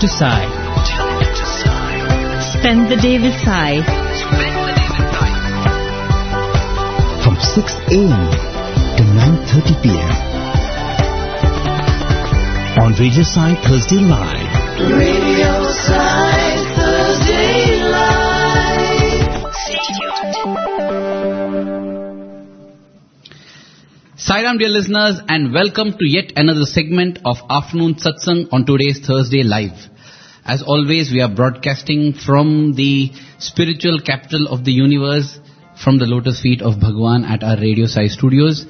Sai. Spend the day with Sai. From 6 a.m. to 9:30 p.m. on Radio Sai Thursday Live. Radio Sai Thursday Live. Sairam, dear listeners, and welcome to yet another segment of Afternoon Satsang on today's Thursday Live. As always, we are broadcasting from the spiritual capital of the universe, from the lotus feet of Bhagwan at our Radio Sai studios.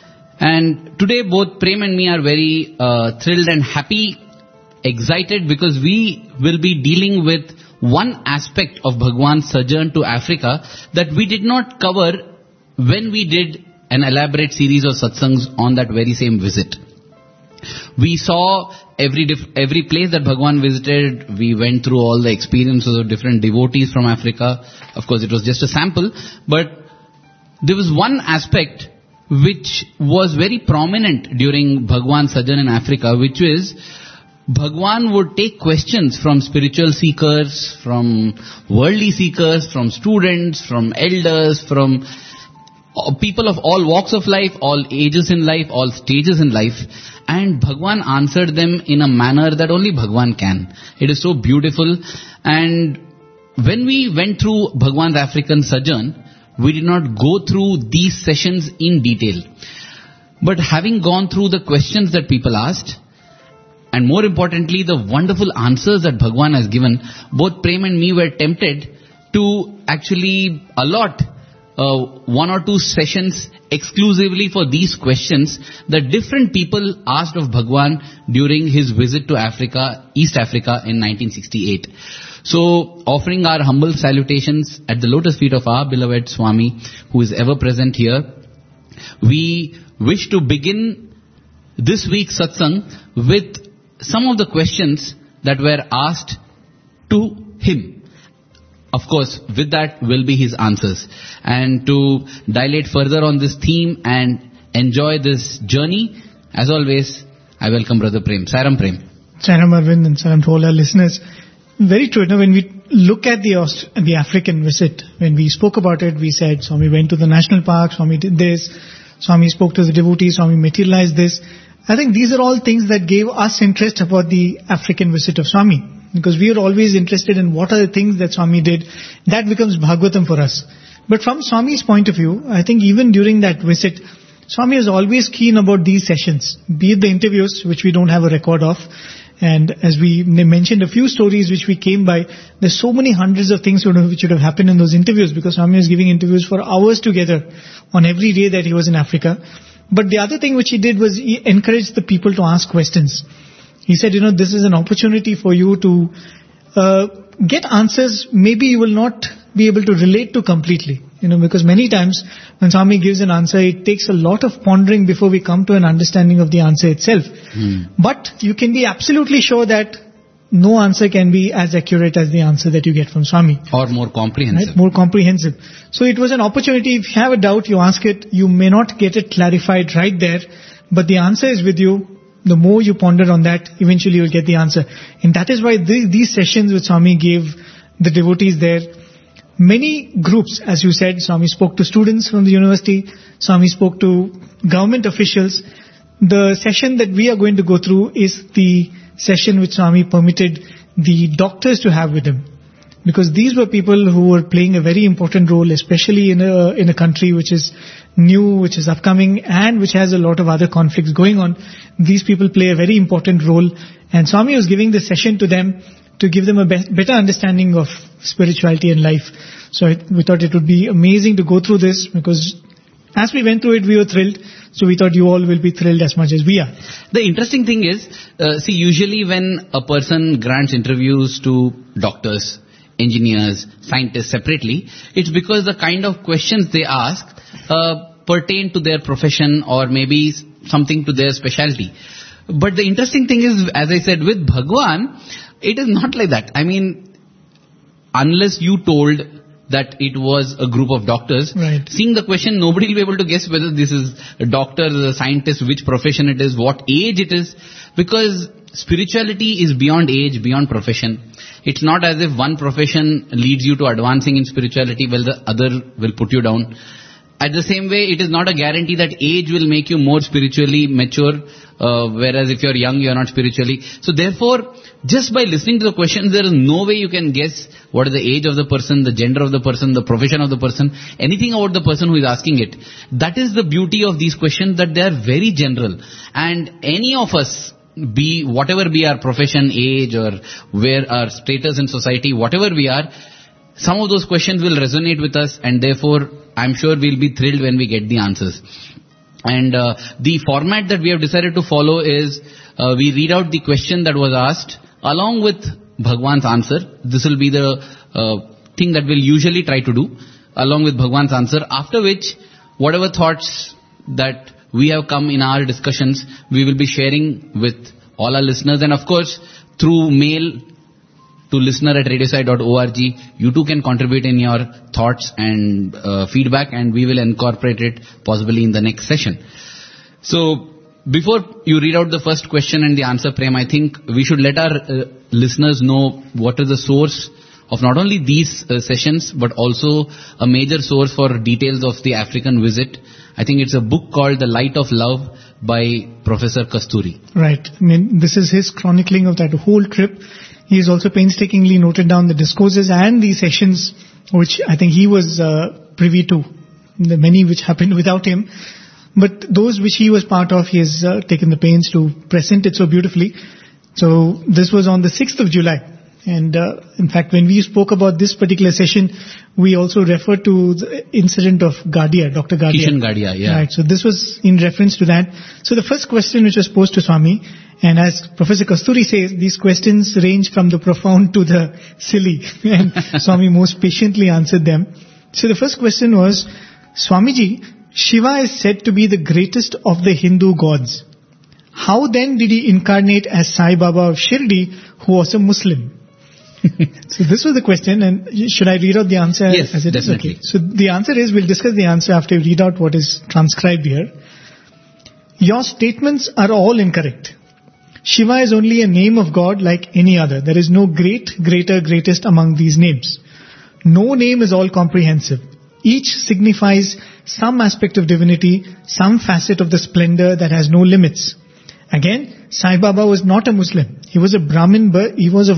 And today both Prem and me are very thrilled and happy, excited, because we will be dealing with one aspect of Bhagwan's sojourn to Africa that we did not cover when we did an elaborate series of satsangs on that very same visit. We saw every place that Bhagwan visited. We went through all the experiences of different devotees from Africa. Of course, it was just a sample, but there was one aspect which was very prominent during Bhagwan's sojourn in Africa, which is Bhagwan would take questions from spiritual seekers, from worldly seekers, from students, from elders, from people of all walks of life, all ages in life, all stages in life, and Bhagwan answered them in a manner that only Bhagwan can. It is so beautiful. And when we went through Bhagwan's African sojourn, we did not go through these sessions in detail. But having gone through the questions that people asked, and more importantly, the wonderful answers that Bhagwan has given, both Prem and me were tempted to actually allot one or two sessions exclusively for these questions that different people asked of Bhagwan during his visit to Africa, East Africa in 1968. So, offering our humble salutations at the lotus feet of our beloved Swami, who is ever present here, we wish to begin this week's satsang with some of the questions that were asked to him. Of course, with that will be his answers. And to dilate further on this theme and enjoy this journey, as always, I welcome Brother Prem. Sairam Prem. Sairam Arvind and Sairam to all our listeners. Very true. Now, when we look at the African visit, when we spoke about it, we said Swami went to the national park, Swami did this, Swami spoke to the devotees, Swami materialized this. I think these are all things that gave us interest about the African visit of Swami. Because we are always interested in what are the things that Swami did. That becomes Bhagavatam for us. But from Swami's point of view, I think even during that visit, Swami is always keen about these sessions. Be it the interviews, which we don't have a record of. And as we mentioned a few stories which we came by, there's so many hundreds of things which would have happened in those interviews, because Swami was giving interviews for hours together on every day that he was in Africa. But the other thing which he did was he encouraged the people to ask questions. He said, this is an opportunity for you to get answers maybe you will not be able to relate to completely. Because many times when Swami gives an answer, it takes a lot of pondering before we come to an understanding of the answer itself. But you can be absolutely sure that no answer can be as accurate as the answer that you get from Swami. Or more comprehensive. Right? More comprehensive. So it was an opportunity. If you have a doubt, you ask it. You may not get it clarified right there, but the answer is with you. The more you ponder on that, eventually you'll get the answer. And that is why these sessions which Swami gave the devotees there, many groups, as you said, Swami spoke to students from the university, Swami spoke to government officials. The session that we are going to go through is the session which Swami permitted the doctors to have with him. Because these were people who were playing a very important role, especially in a country which is new, which is upcoming, and which has a lot of other conflicts going on. These people play a very important role. And Swami was giving the session to them to give them a better understanding of spirituality and life. So we thought it would be amazing to go through this, because as we went through it, we were thrilled. So we thought you all will be thrilled as much as we are. The interesting thing is, usually when a person grants interviews to doctors, engineers, scientists separately, it's because the kind of questions they ask pertain to their profession or maybe something to their specialty. But the interesting thing is, as I said, with Bhagwan, it is not like that. I mean, unless you told that it was a group of doctors, right, seeing the question, nobody will be able to guess whether this is a doctor, a scientist, which profession it is, what age it is. Because spirituality is beyond age, beyond profession. It's not as if one profession leads you to advancing in spirituality while the other will put you down. At the same way, it is not a guarantee that age will make you more spiritually mature, whereas if you're young, you're not spiritually. So therefore, just by listening to the questions, there is no way you can guess what is the age of the person, the gender of the person, the profession of the person, anything about the person who is asking it. That is the beauty of these questions, that they are very general. And any of us, whatever be our profession, age, or where our status in society, whatever we are, some of those questions will resonate with us, and therefore I'm sure we'll be thrilled when we get the answers. And the format that we have decided to follow is we read out the question that was asked along with Bhagwan's answer. This will be the thing that we'll usually try to do, along with Bhagwan's answer, after which whatever thoughts that we have come in our discussions, we will be sharing with all our listeners, and of course through mail to listener@radiosai.org, you too can contribute in your thoughts and feedback, and we will incorporate it possibly in the next session. So before you read out the first question and the answer, Prem, I think we should let our listeners know what is the source of not only these sessions, but also a major source for details of the African visit. I think it's a book called The Light of Love by Professor Kasturi. Right. I mean, this is his chronicling of that whole trip. He has also painstakingly noted down the discourses and the sessions which I think he was privy to, the many which happened without him. But those which he was part of, he has taken the pains to present it so beautifully. So this was on the 6th of July. And in fact, when we spoke about this particular session, we also referred to the incident of Gadia, Dr. Gadia. Kishan Gadia, yeah. Right, so this was in reference to that. So the first question which was posed to Swami, and as Professor Kasturi says, these questions range from the profound to the silly. And Swami most patiently answered them. So the first question was, Swamiji, Shiva is said to be the greatest of the Hindu gods. How then did he incarnate as Sai Baba of Shirdi, who was a Muslim? So this was the question, and should I read out the answer? Yes, as it definitely. is? Okay. So the answer is, we'll discuss the answer after we read out what is transcribed here. Your statements are all incorrect. Shiva is only a name of God like any other. There is no great, greater, greatest among these names. No name is all comprehensive. Each signifies some aspect of divinity, some facet of the splendor that has no limits. Again, Sai Baba was not a Muslim. He was of Brahmin birth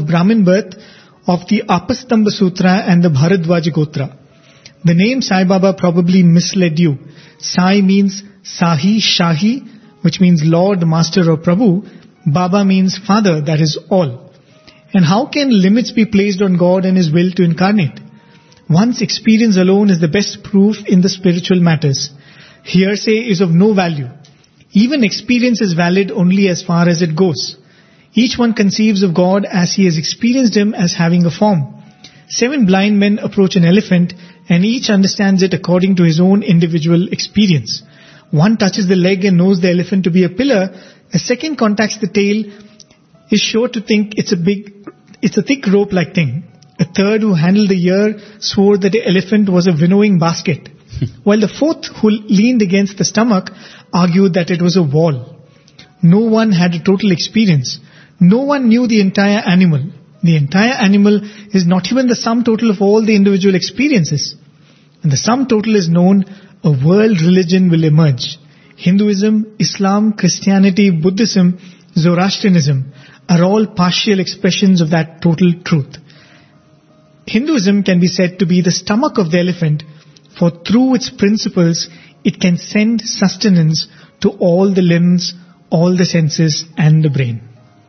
of the Apastamba Sutra and the Bharadwaj Gotra. The name Sai Baba probably misled you. Sai means Sahi, Shahi, which means Lord, Master or Prabhu. Baba means Father, that is all. And how can limits be placed on God and His will to incarnate? One's experience alone is the best proof in the spiritual matters. Hearsay is of no value. Even experience is valid only as far as it goes. Each one conceives of God as he has experienced Him as having a form. 7 blind men approach an elephant, and each understands it according to his own individual experience. One touches the leg and knows the elephant to be a pillar. A second contacts the tail, is sure to think it's a thick rope-like thing. A third, who handled the ear, swore that the elephant was a winnowing basket. While the fourth, who leaned against the stomach, argued that it was a wall. No one had a total experience. No one knew the entire animal. The entire animal is not even the sum total of all the individual experiences. When the sum total is known, a world religion will emerge. Hinduism, Islam, Christianity, Buddhism, Zoroastrianism are all partial expressions of that total truth. Hinduism can be said to be the stomach of the elephant, for through its principles it can send sustenance to all the limbs, all the senses and the brain.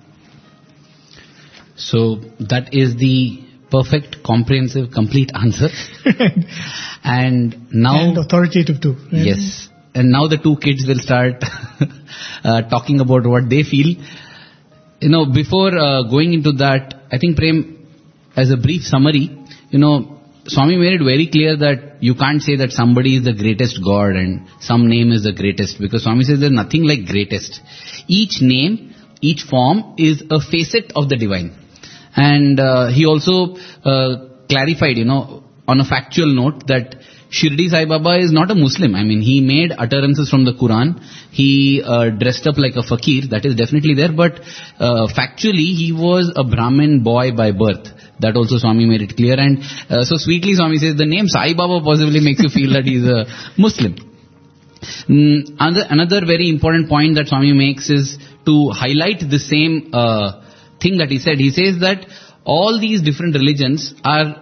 So that is the perfect, comprehensive, complete answer. And now... And authoritative too. Right? Yes. And now the two kids will start talking about what they feel. You know, before going into that, I think, Prem, as a brief summary, Swami made it very clear that you can't say that somebody is the greatest God and some name is the greatest, because Swami says there's nothing like greatest. Each name, each form is a facet of the divine. And he also clarified, on a factual note that Shirdi Sai Baba is not a Muslim. I mean, he made utterances from the Quran. He dressed up like a fakir. That is definitely there. But factually, he was a Brahmin boy by birth. That also Swami made it clear. And so sweetly Swami says the name Sai Baba possibly makes you feel that he's a Muslim. Another very important point that Swami makes is to highlight the same thing that he said. He says that all these different religions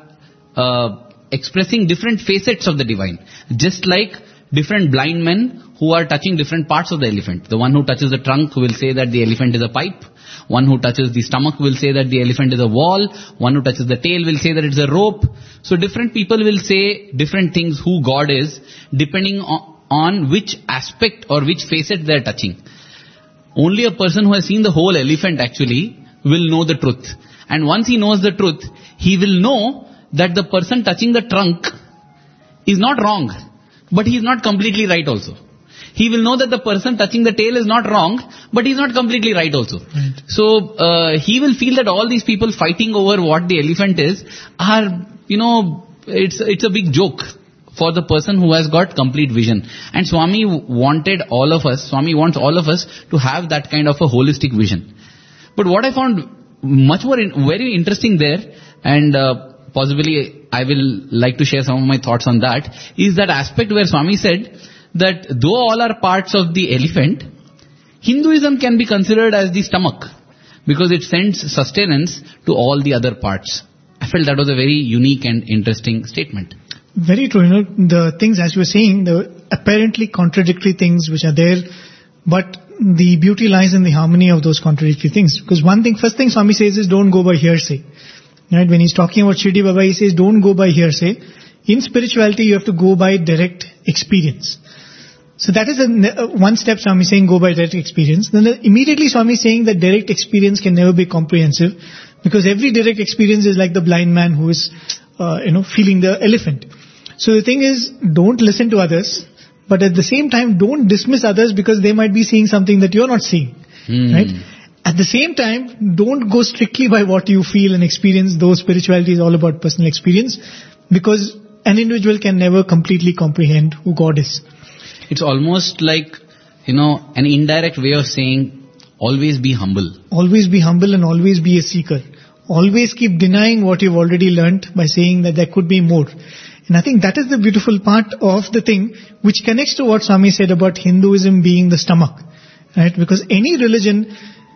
are expressing different facets of the divine. Just like different blind men who are touching different parts of the elephant. The one who touches the trunk will say that the elephant is a pipe. One who touches the stomach will say that the elephant is a wall. One who touches the tail will say that it's a rope. So different people will say different things who God is, depending on which aspect or which facet they are touching. Only a person who has seen the whole elephant actually will know the truth. And once he knows the truth, he will know that the person touching the trunk is not wrong, but he is not completely right also. He will know that the person touching the tail is not wrong, but he is not completely right also. Right. So he will feel that all these people fighting over what the elephant is are, it's a big joke for the person who has got complete vision. And Swami wants all of us to have that kind of a holistic vision. But what I found much more very interesting there, and possibly I will like to share some of my thoughts on that, is that aspect where Swami said that though all are parts of the elephant, Hinduism can be considered as the stomach because it sends sustenance to all the other parts. I felt that was a very unique and interesting statement. Very true. The things, as you were saying, the apparently contradictory things which are there, but the beauty lies in the harmony of those contradictory things. Because first thing Swami says is don't go by hearsay. Right? When he's talking about Shirdi Baba, he says don't go by hearsay. In spirituality, you have to go by direct experience. So that is one step Swami is saying, go by direct experience. Then immediately Swami is saying that direct experience can never be comprehensive, because every direct experience is like the blind man who is, feeling the elephant. So the thing is, don't listen to others, but at the same time, don't dismiss others because they might be seeing something that you're not seeing. Right? At the same time, don't go strictly by what you feel and experience, though spirituality is all about personal experience, because an individual can never completely comprehend who God is. It's almost like, an indirect way of saying, always be humble. Always be humble and always be a seeker. Always keep denying what you've already learnt by saying that there could be more. And I think that is the beautiful part of the thing, which connects to what Swami said about Hinduism being the stomach. Right? Because any religion,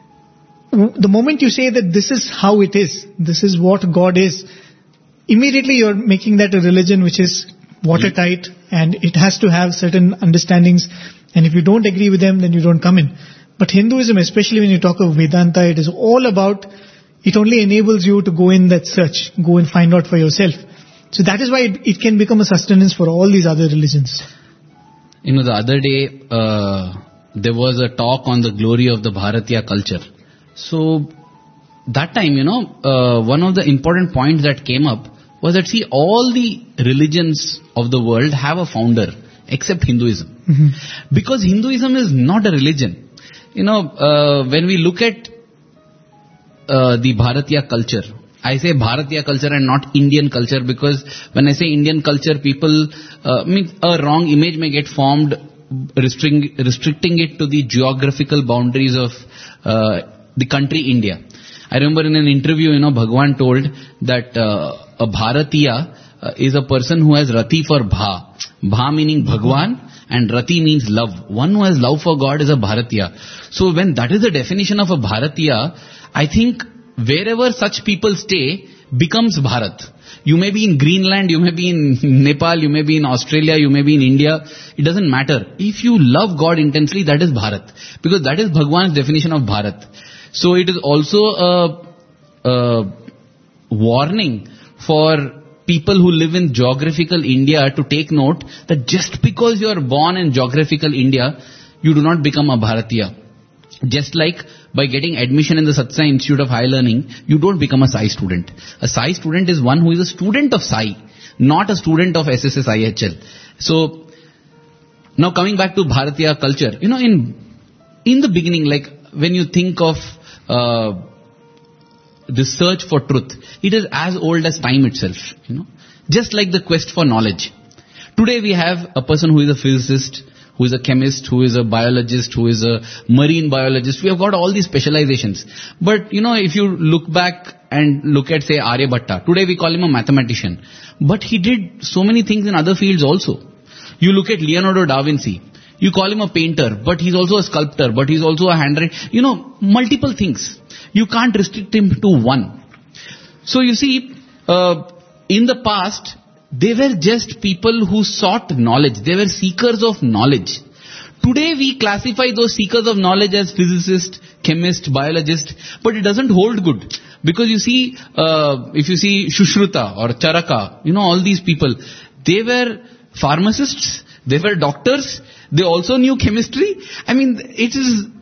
the moment you say that this is how it is, this is what God is, immediately you're making that a religion which is watertight and it has to have certain understandings, and if you don't agree with them, then you don't come in. But Hinduism, especially when you talk of Vedanta, it is all about, it only enables you to go in that search, go and find out for yourself. So that is why it can become a sustenance for all these other religions. The other day, there was a talk on the glory of the Bharatiya culture. So that time, one of the important points that came up was that, see, all the religions of the world have a founder except Hinduism. Mm-hmm. Because Hinduism is not a religion. When we look at the Bharatiya culture, I say Bharatiya culture and not Indian culture, because when I say Indian culture, people, a wrong image may get formed restricting it to the geographical boundaries of the country India. I remember in an interview, Bhagwan told that a Bharatiya is a person who has Rati for Bha. Bha meaning Bhagwan and Rati means love. One who has love for God is a Bharatiya. So when that is the definition of a Bharatiya, I think wherever such people stay becomes Bharat. You may be in Greenland, you may be in Nepal, you may be in Australia, you may be in India. It doesn't matter. If you love God intensely, that is Bharat. Because that is Bhagwan's definition of Bharat. So it is also a warning for people who live in geographical India to take note that just because you are born in geographical India, you do not become a Bharatiya. Just like by getting admission in the Satsai Institute of Higher Learning, you don't become a Sai student. A Sai student is one who is a student of Sai, not a student of SSS IHL. So, now coming back to Bharatiya culture, in the beginning, like when you think of the search for truth, it is as old as time itself. just like the quest for knowledge. Today we have a person who is a physicist, who is a chemist, who is a biologist, who is a marine biologist. We have got all these specializations. But, if you look back and look at, say, Aryabhatta, today we call him a mathematician. But he did so many things in other fields also. You look at Leonardo da Vinci. You call him a painter, but he's also a sculptor, but he's also a handwriter. Multiple things. You can't restrict him to one. So you see, in the past, they were just people who sought knowledge. They were seekers of knowledge. Today we classify those seekers of knowledge as physicists, chemists, biologists, but it doesn't hold good. Because you see, if you see Sushruta or Charaka, all these people, they were pharmacists, they were doctors, they also knew chemistry. It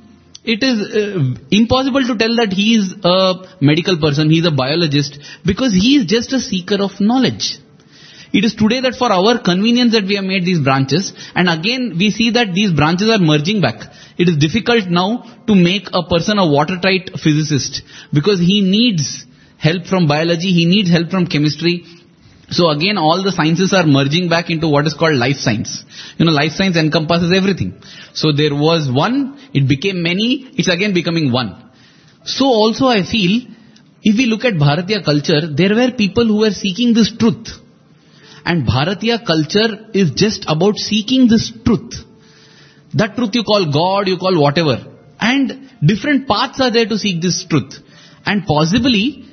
is impossible to tell that he is a medical person, he is a biologist, because he is just a seeker of knowledge. It is today that for our convenience that we have made these branches, and again we see that these branches are merging back. It is difficult now to make a person a watertight physicist, because he needs help from biology, he needs help from chemistry. So again all the sciences are merging back into what is called life science. Life science encompasses everything. So there was one, it became many, it's again becoming one. So also I feel, if we look at Bharatiya culture, there were people who were seeking this truth. And Bharatiya culture is just about seeking this truth. That truth you call God, you call whatever. And different paths are there to seek this truth. And possibly,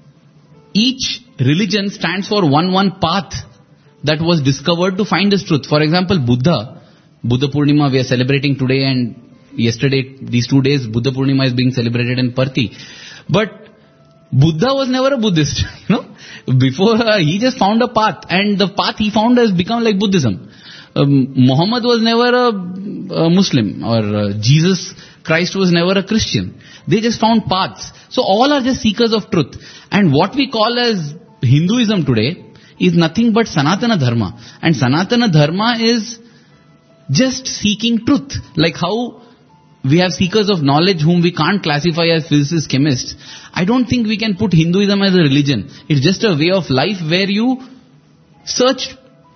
each religion stands for one path that was discovered to find this truth. For example, Buddha Purnima we are celebrating today, and yesterday, these 2 days, Buddha Purnima is being celebrated in Parthi. But Buddha was never a Buddhist, Before, he just found a path, and the path he found has become like Buddhism. Muhammad was never a Muslim, or Jesus Christ was never a Christian. They just found paths. So all are just seekers of truth. And what we call as Hinduism today is nothing but Sanatana Dharma. And Sanatana Dharma is just seeking truth. Like how we have seekers of knowledge whom we can't classify as physicists, chemists. I don't think we can put Hinduism as a religion. It's just a way of life where you search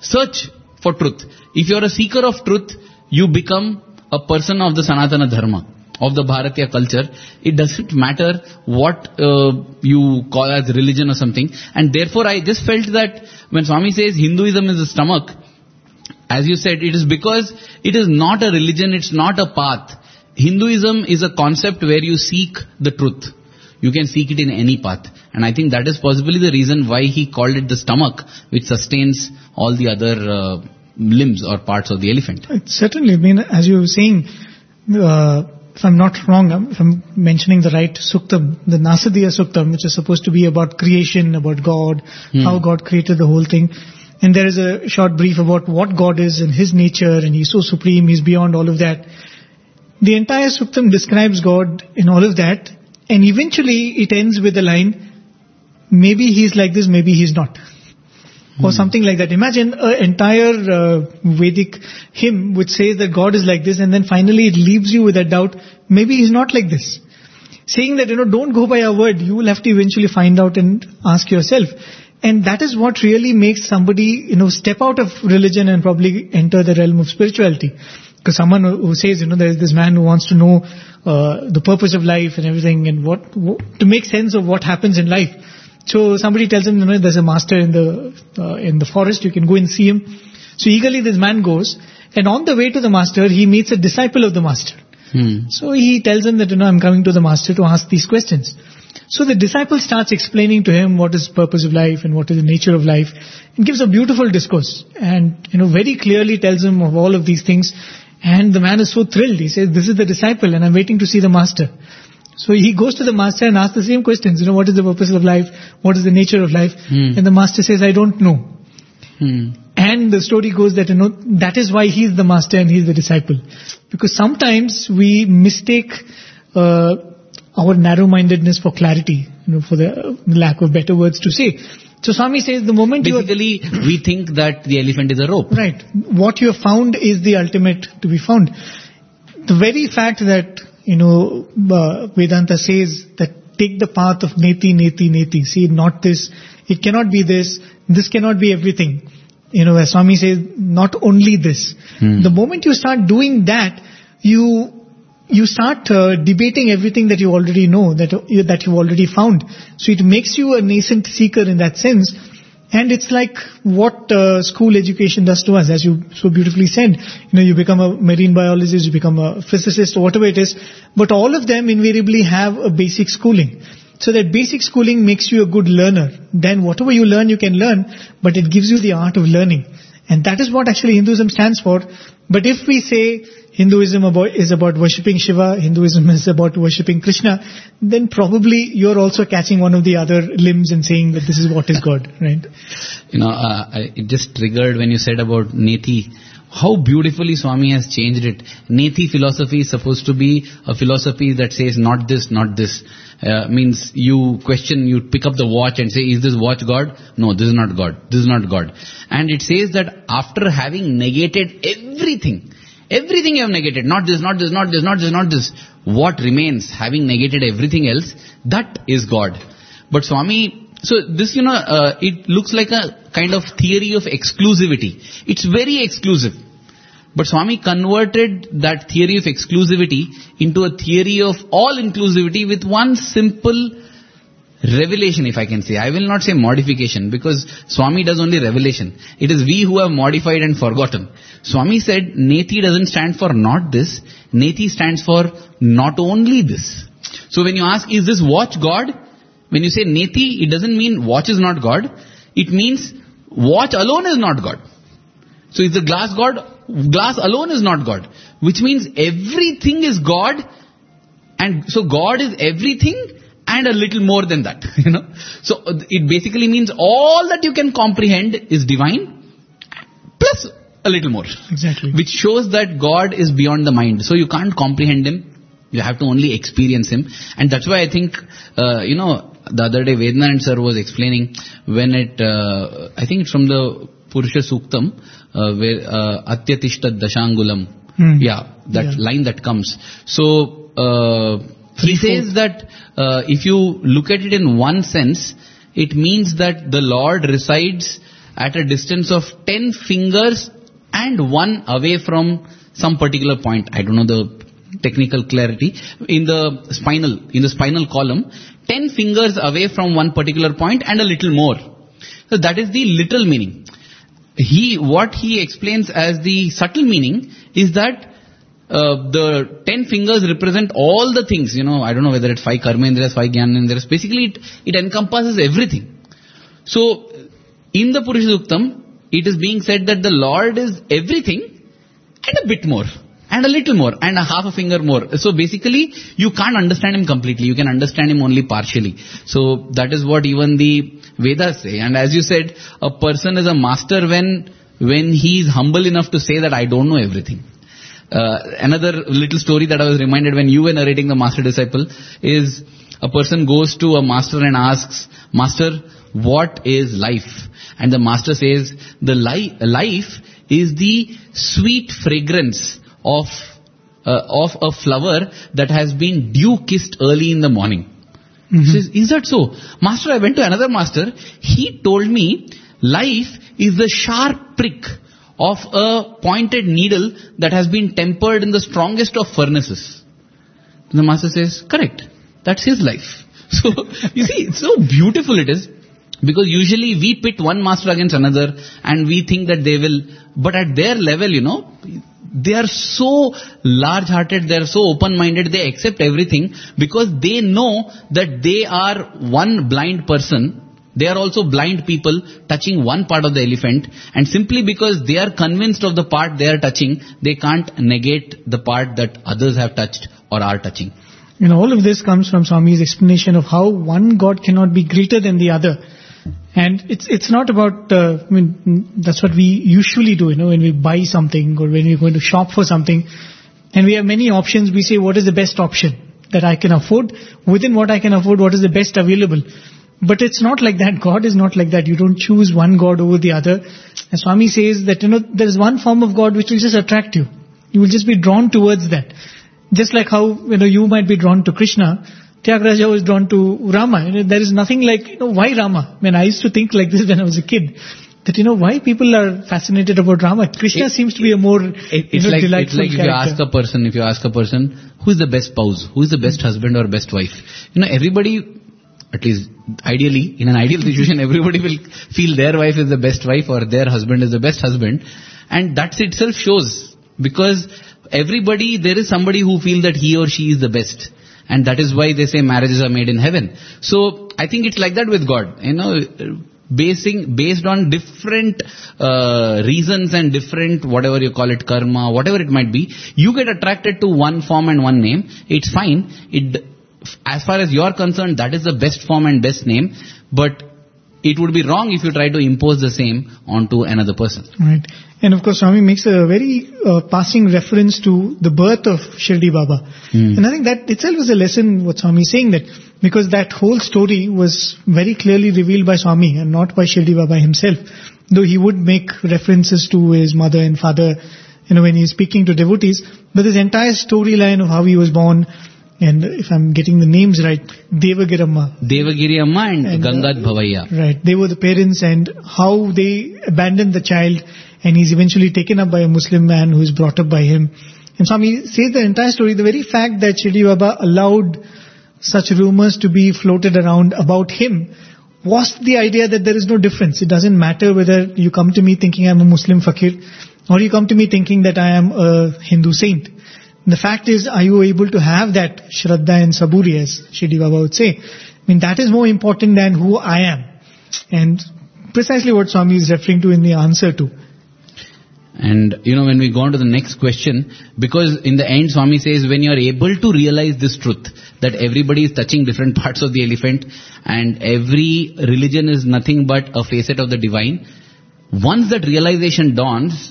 for truth. If you're a seeker of truth, you become a person of the Sanatana Dharma, of the Bharatiya culture. It doesn't matter what you call as religion or something. And therefore I just felt that when Swami says Hinduism is the stomach, as you said, it is because it is not a religion, it's not a path. Hinduism is a concept where you seek the truth. You can seek it in any path. And I think that is possibly the reason why he called it the stomach, which sustains all the other limbs or parts of the elephant. Certainly, as you were saying, if I'm not wrong, if I'm mentioning the right suktam, the Nasadiya suktam, which is supposed to be about creation, about God, how God created the whole thing. And there is a short brief about what God is and His nature, and He's so supreme, He's beyond all of that. The entire suktam describes God in all of that, and eventually it ends with the line, maybe He's like this, maybe He's not. Or something like that. Imagine an entire Vedic hymn which says that God is like this, and then finally it leaves you with that doubt, maybe He's not like this. Saying that, don't go by our word, you will have to eventually find out and ask yourself. And that is what really makes somebody, step out of religion and probably enter the realm of spirituality. Because someone who says, there is this man who wants to know the purpose of life and everything, and what to make sense of what happens in life. So somebody tells him, there's a master in the forest, you can go and see him. So eagerly this man goes, and on the way to the master, he meets a disciple of the master. So he tells him that, I'm coming to the master to ask these questions. So the disciple starts explaining to him what is the purpose of life and what is the nature of life, and gives a beautiful discourse, and very clearly tells him of all of these things. And the man is so thrilled. He says, this is the disciple and I'm waiting to see the master. So he goes to the master and asks the same questions. What is the purpose of life? What is the nature of life? And the master says, I don't know. And the story goes that, that is why he's the master and he's the disciple. Because sometimes we mistake our narrow-mindedness for clarity, for the lack of better words to say. So Swami says the moment basically we think that the elephant is a rope. Right. What you have found is the ultimate to be found. The very fact that, Vedanta says that take the path of neti, neti, neti. See, not this it cannot be this cannot be everything. As Swami says, not only this. The moment you start doing that, you start debating everything that you already know, that you already found. So it makes you a nascent seeker in that sense. And it's like what school education does to us, as you so beautifully said. You become a marine biologist, you become a physicist, or whatever it is. But all of them invariably have a basic schooling. So that basic schooling makes you a good learner. Then whatever you learn, you can learn, but it gives you the art of learning. And that is what actually Hinduism stands for. But if we say Hinduism is about worshipping Shiva, Hinduism is about worshipping Krishna, then probably you're also catching one of the other limbs and saying that this is what is God, right? It just triggered when you said about Neti. How beautifully Swami has changed it. Neti philosophy is supposed to be a philosophy that says not this, not this. Means you question, you pick up the watch and say, is this watch God? No, this is not God. This is not God. And it says that after having negated everything you have negated, not this, not this, not this, not this, not this, what remains, having negated everything else, that is God. But Swami, so this, it looks like a kind of theory of exclusivity. It's very exclusive. But Swami converted that theory of exclusivity into a theory of all inclusivity with one simple revelation, if I can say. I will not say modification, because Swami does only revelation. It is we who have modified and forgotten. Swami said, Neti doesn't stand for not this. Neti stands for not only this. So when you ask, is this watch God? When you say Neti, it doesn't mean watch is not God. It means watch alone is not God. So is the glass God? Glass alone is not God. Which means everything is God. And so God is everything and a little more than that. So it basically means all that you can comprehend is divine plus a little more. Exactly. Which shows that God is beyond the mind. So you can't comprehend Him. You have to only experience Him. And that's why I think, the other day Vednarand sir was explaining when I think it's from the Purusha Suktam, where Atyatishta Dashangulam. Line that comes. So, he says that if you look at it in one sense, it means that the Lord resides at a distance of 10 fingers and one away from some particular point. I don't know the technical clarity. In the spinal column, 10 fingers away from one particular point and a little more. So that is the literal meaning. What he explains as the subtle meaning is that the 10 fingers represent all the things, I don't know whether it's 5 karmendriyas, 5 jnanendriyas. Basically, it encompasses everything. So, in the Purusha Suktam, it is being said that the Lord is everything and a bit more, and a little more, and a half a finger more. So basically, you can't understand Him completely. You can understand Him only partially. So that is what even the Vedas say. And as you said, a person is a master when he is humble enough to say that I don't know everything. Another little story that I was reminded when you were narrating the Master Disciple is a person goes to a master and asks, Master, what is life? And the master says, the life is the sweet fragrance of a flower that has been dew-kissed early in the morning. Mm-hmm. He says, is that so? Master, I went to another master. He told me life is the sharp prick of a pointed needle that has been tempered in the strongest of furnaces. And the master says, correct. That's his life. So, you see, it's so beautiful it is. Because usually we pit one master against another and we think that they will, but at their level, they are so large-hearted, they are so open-minded, they accept everything because they know that they are one blind person. They are also blind people touching one part of the elephant, and simply because they are convinced of the part they are touching, they can't negate the part that others have touched or are touching. All of this comes from Swami's explanation of how one God cannot be greater than the other. And it's not about, that's what we usually do, when we buy something or when we're going to shop for something and we have many options, we say what is the best option that I can afford, within what I can afford, what is the best available. But it's not like that. God is not like that. You don't choose one God over the other. And Swami says that, there is one form of God which will just attract you. You will just be drawn towards that. Just like how, you might be drawn to Krishna, Tyagaraja was drawn to Rama. There is nothing like, why Rama? I used to think like this when I was a kid. That, why people are fascinated about Rama. Krishna seems to be a more delightful if you ask a person, who is the best spouse? Who is the best husband or best wife? Everybody, at least ideally, in an ideal situation, everybody will feel their wife is the best wife or their husband is the best husband. And that itself shows, because everybody, there is somebody who feels that he or she is the best. And that is why they say marriages are made in heaven. So I think it's like that with God. Based on different reasons and different, whatever you call it, karma, whatever it might be, you get attracted to one form and one name. It's fine. As far as you're concerned, that is the best form and best name. But it would be wrong if you try to impose the same onto another person. Right. And of course, Swami makes a very passing reference to the birth of Shirdi Baba. And I think that itself is a lesson what Swami is saying, that because that whole story was very clearly revealed by Swami and not by Shirdi Baba himself. Though he would make references to his mother and father, when he is speaking to devotees. But this entire storyline of how he was born, and if I'm getting the names right, Devagiri Amma and Gangad Bhavaiya. Right. They were the parents, and how they abandoned the child, and he's eventually taken up by a Muslim man who is brought up by him. And Swami says the entire story. The very fact that Shirdi Baba allowed such rumors to be floated around about him was the idea that there is no difference. It doesn't matter whether you come to me thinking I'm a Muslim fakir or you come to me thinking that I am a Hindu saint. The fact is, are you able to have that Shraddha and Saburi, as Shirdi Baba would say? That is more important than who I am. And precisely what Swami is referring to in the answer to. And, when we go on to the next question, because in the end Swami says, when you are able to realize this truth, that everybody is touching different parts of the elephant and every religion is nothing but a facet of the divine, once that realization dawns,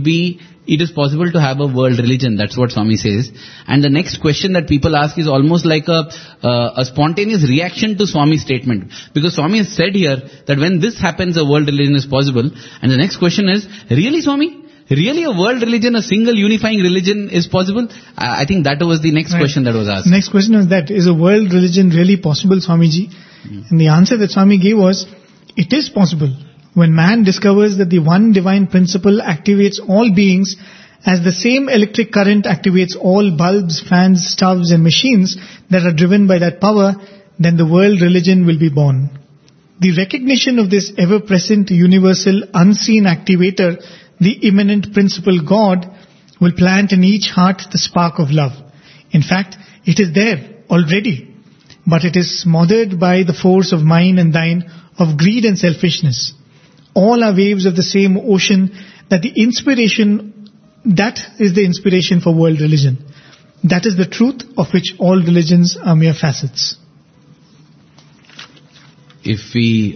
it is possible to have a world religion. That's what Swami says. And the next question that people ask is almost like a spontaneous reaction to Swami's statement. Because Swami has said here that when this happens, a world religion is possible. And the next question is, really Swami? Really a world religion, a single unifying religion is possible? I think that was the next question that was asked. Next question was that, is a world religion really possible, Swamiji? And the answer that Swami gave was, it is possible. When man discovers that the one divine principle activates all beings, as the same electric current activates all bulbs, fans, stoves and machines that are driven by that power, then the world religion will be born. The recognition of this ever-present, universal, unseen activator, the immanent principle God, will plant in each heart the spark of love. In fact, it is there already, but it is smothered by the force of mine and thine, of greed and selfishness. All are waves of the same ocean, that is the inspiration for world religion. That is the truth of which all religions are mere facets. If we,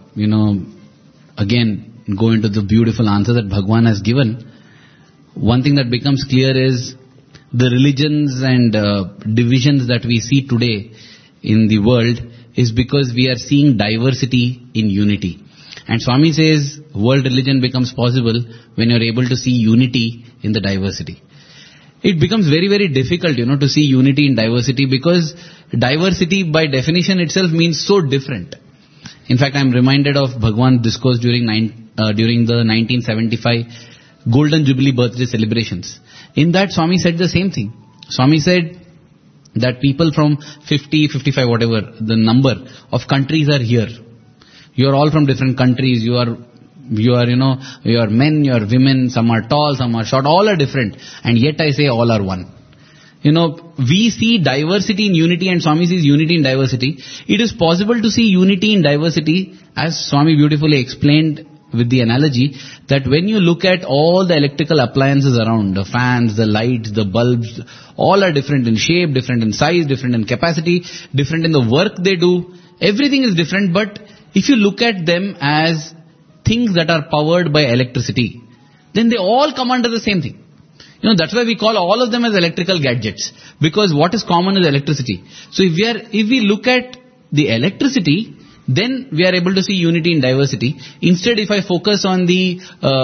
again go into the beautiful answer that Bhagwan has given, one thing that becomes clear is the religions and divisions that we see today in the world is because we are seeing diversity in unity. And Swami says world religion becomes possible when you are able to see unity in the diversity. It becomes very, very difficult, to see unity in diversity, because diversity by definition itself means so different. In fact, I am reminded of Bhagwan's discourse during the 1975 Golden Jubilee birthday celebrations. In that, Swami said the same thing. Swami said that people from 50, 55, whatever, the number of countries are here. You are all from different countries. You are men, you are women, some are tall, some are short, all are different. And yet I say all are one. We see diversity in unity, and Swami sees unity in diversity. It is possible to see unity in diversity, as Swami beautifully explained with the analogy, that when you look at all the electrical appliances around, the fans, the lights, the bulbs, all are different in shape, different in size, different in capacity, different in the work they do. Everything is different, but if you look at them as things that are powered by electricity, then they all come under the same thing. That's why we call all of them as electrical gadgets, because what is common is electricity. So if we look at the electricity, then we are able to see unity in diversity. Instead, if I focus on the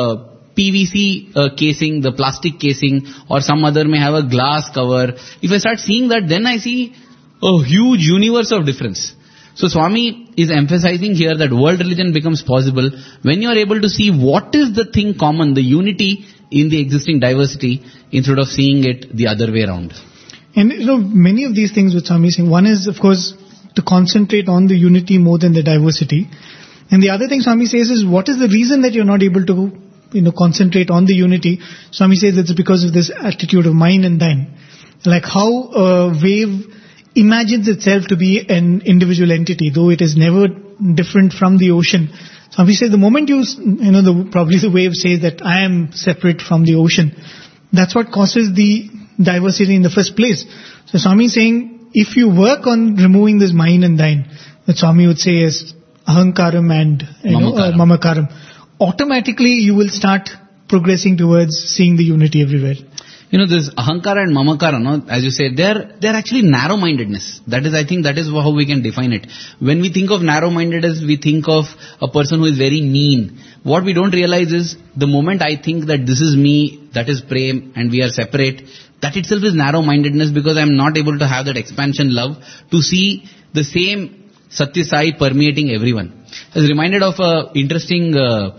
PVC casing, the plastic casing, or some other may have a glass cover, if I start seeing that, then I see a huge universe of difference. So Swami is emphasizing here that world religion becomes possible when you are able to see what is the thing common, the unity in the existing diversity, instead of seeing it the other way around. And many of these things which Swami is saying, one is of course to concentrate on the unity more than the diversity. And the other thing Swami says is, what is the reason that you're not able to concentrate on the unity? Swami says it's because of this attitude of mine and thine. Like how a wave imagines itself to be an individual entity, though it is never different from the ocean. Swami says the moment probably the wave says that I am separate from the ocean, that's what causes the diversity in the first place. So Swami is saying, if you work on removing this mine and thine, that Swami would say is ahankaram and mamakaram, automatically you will start progressing towards seeing the unity everywhere. This ahankara and mamakara, as you say, they're actually narrow-mindedness. I think that is how we can define it. When we think of narrow-mindedness, we think of a person who is very mean. What we don't realize is, the moment I think that this is me, that is prem, and we are separate, that itself is narrow-mindedness, because I am not able to have that expansion love to see the same Satya Sai permeating everyone. I was reminded of an interesting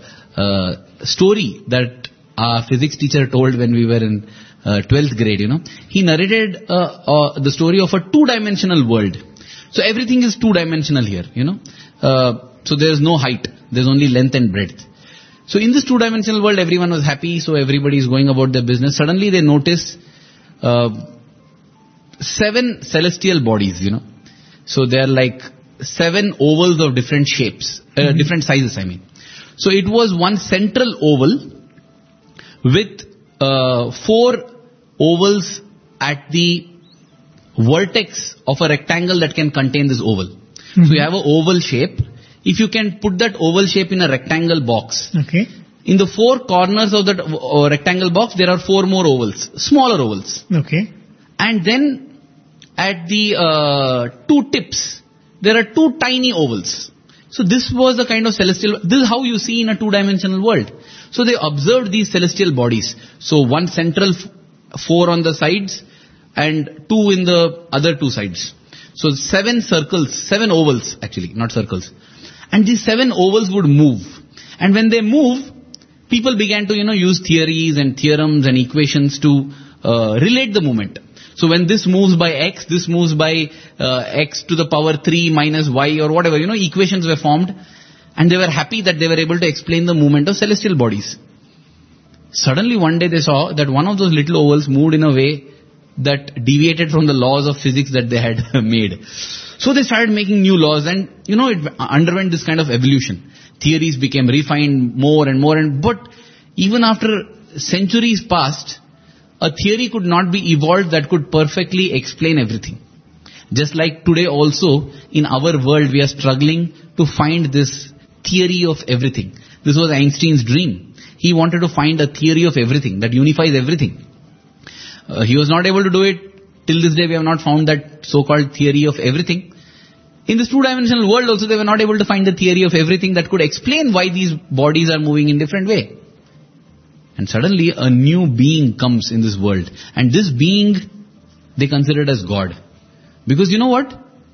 story that our physics teacher told when we were in 12th grade, He narrated the story of a two-dimensional world. So everything is two-dimensional here, So there is no height. There is only length and breadth. So in this two-dimensional world, everyone was happy. So everybody is going about their business. Suddenly they notice 7 celestial bodies, So they are like 7 ovals of different shapes, different sizes, I mean. So it was one central oval with 4 ovals at the vertex of a rectangle that can contain this oval. Mm-hmm. So you have an oval shape. If you can put that oval shape in a rectangle box, okay. In the 4 corners of that rectangle box, there are 4 more ovals, smaller ovals. Okay. And then at the 2 tips, there are 2 tiny ovals. So this was the kind of celestial, this is how you see in a 2-dimensional world. So they observed these celestial bodies. So one central, 4 on the sides, and 2 in the other 2 sides. So 7 circles, 7 ovals actually, not circles. And these 7 ovals would move. And when they move, people began to, use theories and theorems and equations to relate the movement. So when this moves by x, this moves by x to the power 3 minus y or whatever, equations were formed. And they were happy that they were able to explain the movement of celestial bodies. Suddenly one day they saw that one of those little ovals moved in a way that deviated from the laws of physics that they had made. So they started making new laws, and it underwent this kind of evolution. Theories became refined more and more, but even after centuries passed, a theory could not be evolved that could perfectly explain everything. Just like today also, in our world, we are struggling to find this theory of everything. This was Einstein's dream. He wanted to find a theory of everything that unifies everything. He was not able to do it. Till this day we have not found that so-called theory of everything. In this 2-dimensional world also, they were not able to find the theory of everything that could explain why these bodies are moving in different way. And suddenly a new being comes in this world. And this being they considered as God. Because you know what?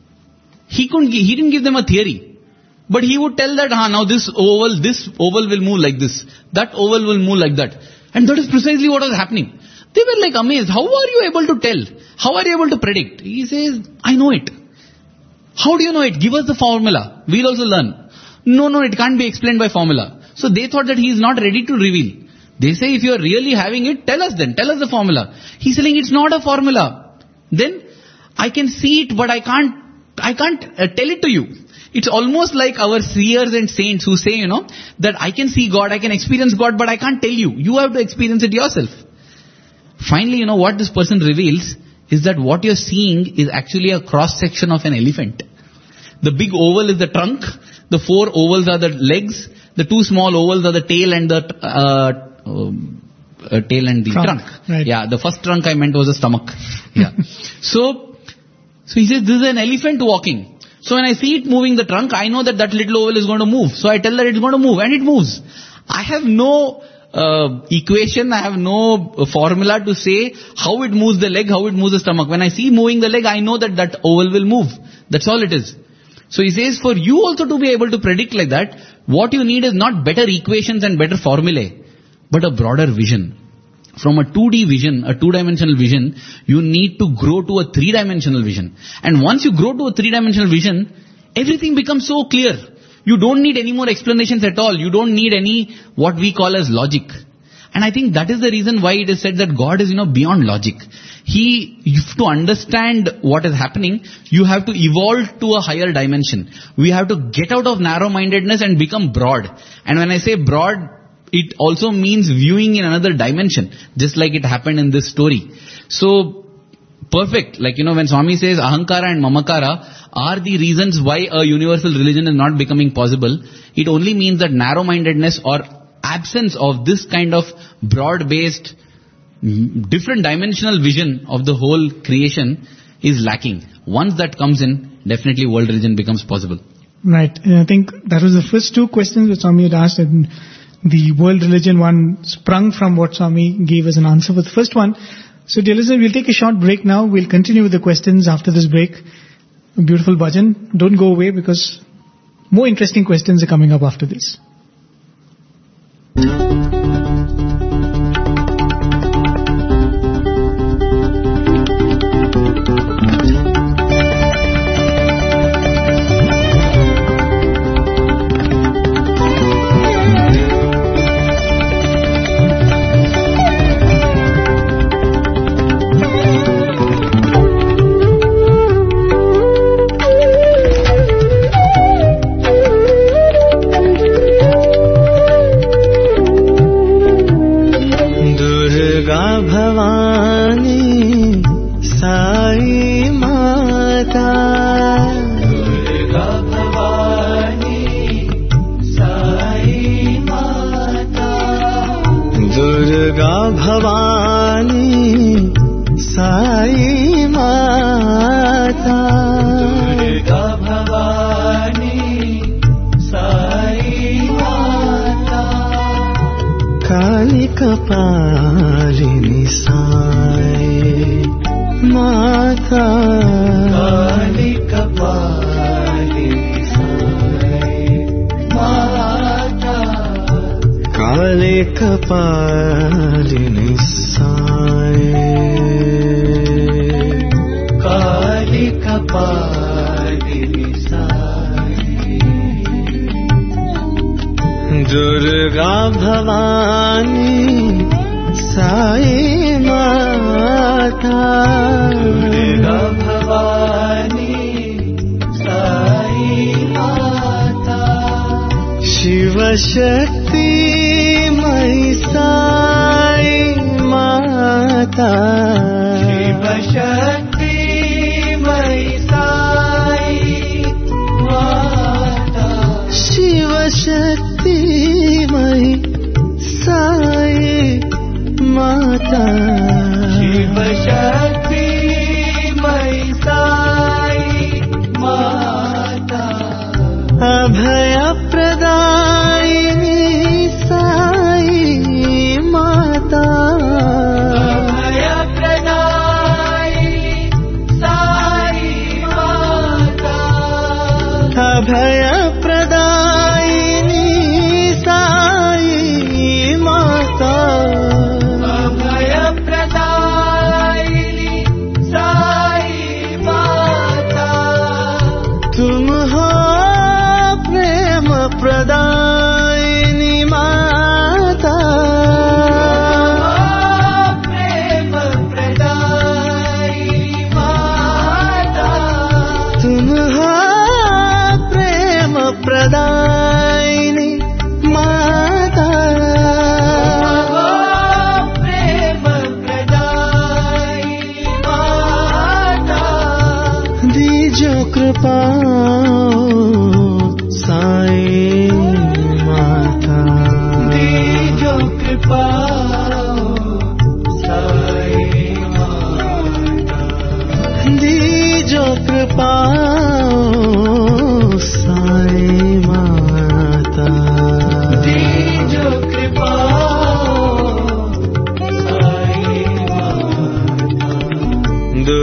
He didn't give them a theory. But he would tell that, now this oval will move like this. That oval will move like that. And that is precisely what was happening. They were like amazed. How are you able to tell? How are you able to predict? He says, I know it. How do you know it? Give us the formula. We'll also learn. No, it can't be explained by formula. So they thought that he is not ready to reveal. They say, if you are really having it, tell us then. Tell us the formula. He's saying it's not a formula. Then I can see it, but I can't tell it to you. It's almost like our seers and saints who say, that I can see God, I can experience God, but I can't tell you. You have to experience it yourself. Finally, what this person reveals is that what you're seeing is actually a cross-section of an elephant. The big oval is the trunk, the 4 ovals are the legs, the 2 small ovals are the tail and the trunk. Right. Yeah, the first trunk I meant was the stomach. Yeah. So he says, this is an elephant walking. So when I see it moving the trunk, I know that little oval is going to move. So I tell that it's going to move, and it moves. I have no equation, I have no formula to say how it moves the leg, how it moves the stomach. When I see moving the leg, I know that oval will move. That's all it is. So he says, for you also to be able to predict like that, what you need is not better equations and better formulae, but a broader vision. From a 2D vision, a two-dimensional vision, you need to grow to a three-dimensional vision. And once you grow to a three-dimensional vision, everything becomes so clear. You don't need any more explanations at all. You don't need any what we call as logic. And I think that is the reason why it is said that God is, beyond logic. You have to understand what is happening. You have to evolve to a higher dimension. We have to get out of narrow-mindedness and become broad. And when I say broad, it also means viewing in another dimension, just like it happened in this story. So, perfect. Like, when Swami says Ahankara and Mamakara are the reasons why a universal religion is not becoming possible, it only means that narrow-mindedness or absence of this kind of broad-based, different dimensional vision of the whole creation is lacking. Once that comes in, definitely world religion becomes possible. Right. And I think that was the first two questions that Swami had asked, and the world religion one sprung from what Swami gave as an answer for the first one. So dear listeners, we'll take a short break now. We'll continue with the questions after this break. A beautiful bhajan. Don't go away because more interesting questions are coming up after this.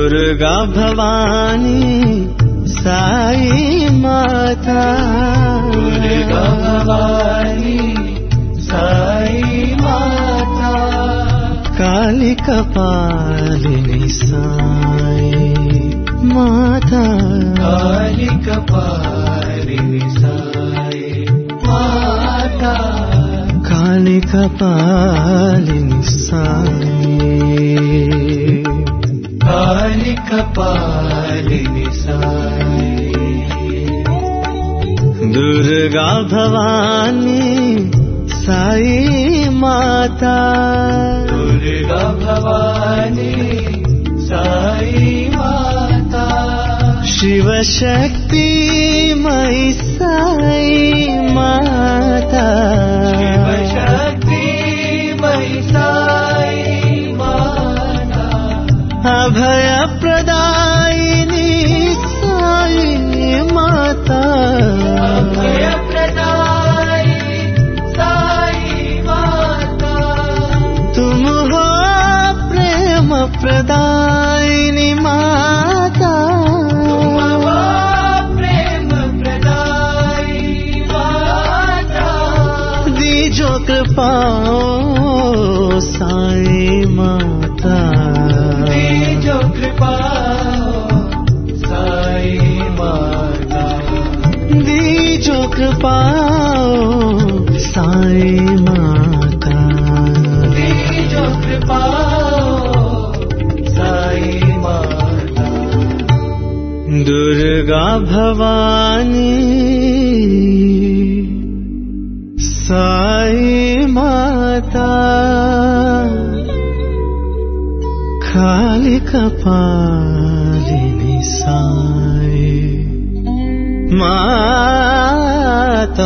Durga Bhavani Sai माता, दुर्गा भवानी साई माता, काली कपालिनी साई माता, काली कपालिनी साई माता, काली कपालिनी साई, काली कपालिनी साई, दुर्गा भवानी साई माता, दुर्गा भवानी साई माता, शिव शक्ति मई साई माता, शिव शक्ति मई साई माता, अभय प्रदायिनी साई माता, अभय प्रदायिनी साई माता, तुम हो प्रेम प्रदायिनी माता, तुम हो प्रेम प्रदायिनी माता, दीजो कृपाओ साई माता, दीजो कृपाओ साई माता, दीजो कृपाओ साई माता, दीजो कृपाओ साई माता, दुर्गा भवानी साई माता, काली कपालिनी साई माता,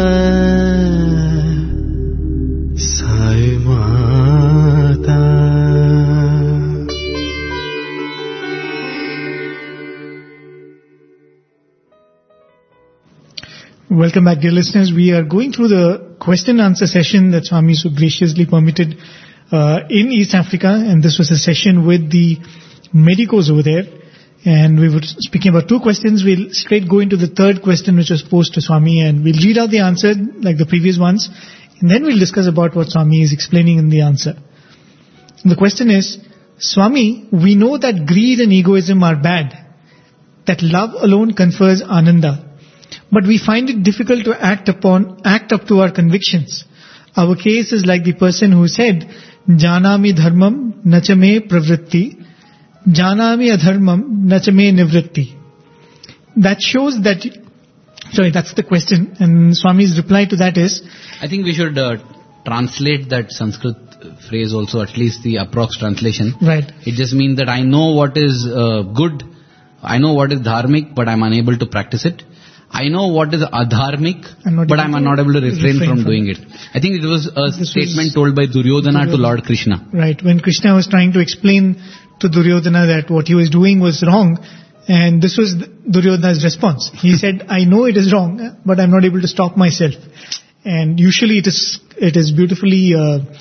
साई माता. Welcome back, dear listeners. We are going through the question and answer session that Swami so graciously permitted in East Africa, and this was a session with the medicos over there. And we were speaking about two questions. We'll straight go into the third question which was posed to Swami, and we'll read out the answer like the previous ones, and then we'll discuss about what Swami is explaining in the answer. The question is, Swami, we know that greed and egoism are bad, that love alone confers ananda, but we find it difficult to act up to our convictions. Our case is like the person who said, Janami dharmam nachame pravritti, Janami adharmam nachame nivritti. That shows that, that's the question, and Swami's reply to that is, I think we should translate that Sanskrit phrase also, at least the approx translation. Right. It just means that I know what is good, I know what is dharmic, but I'm unable to practice it. I know what is adharmic, but I'm not able to refrain from doing it. I think it was a statement told by Duryodhana to Lord Krishna. Right, when Krishna was trying to explain to Duryodhana that what he was doing was wrong, and this was Duryodhana's response. He said, I know it is wrong, but I'm not able to stop myself. And usually it is beautifully,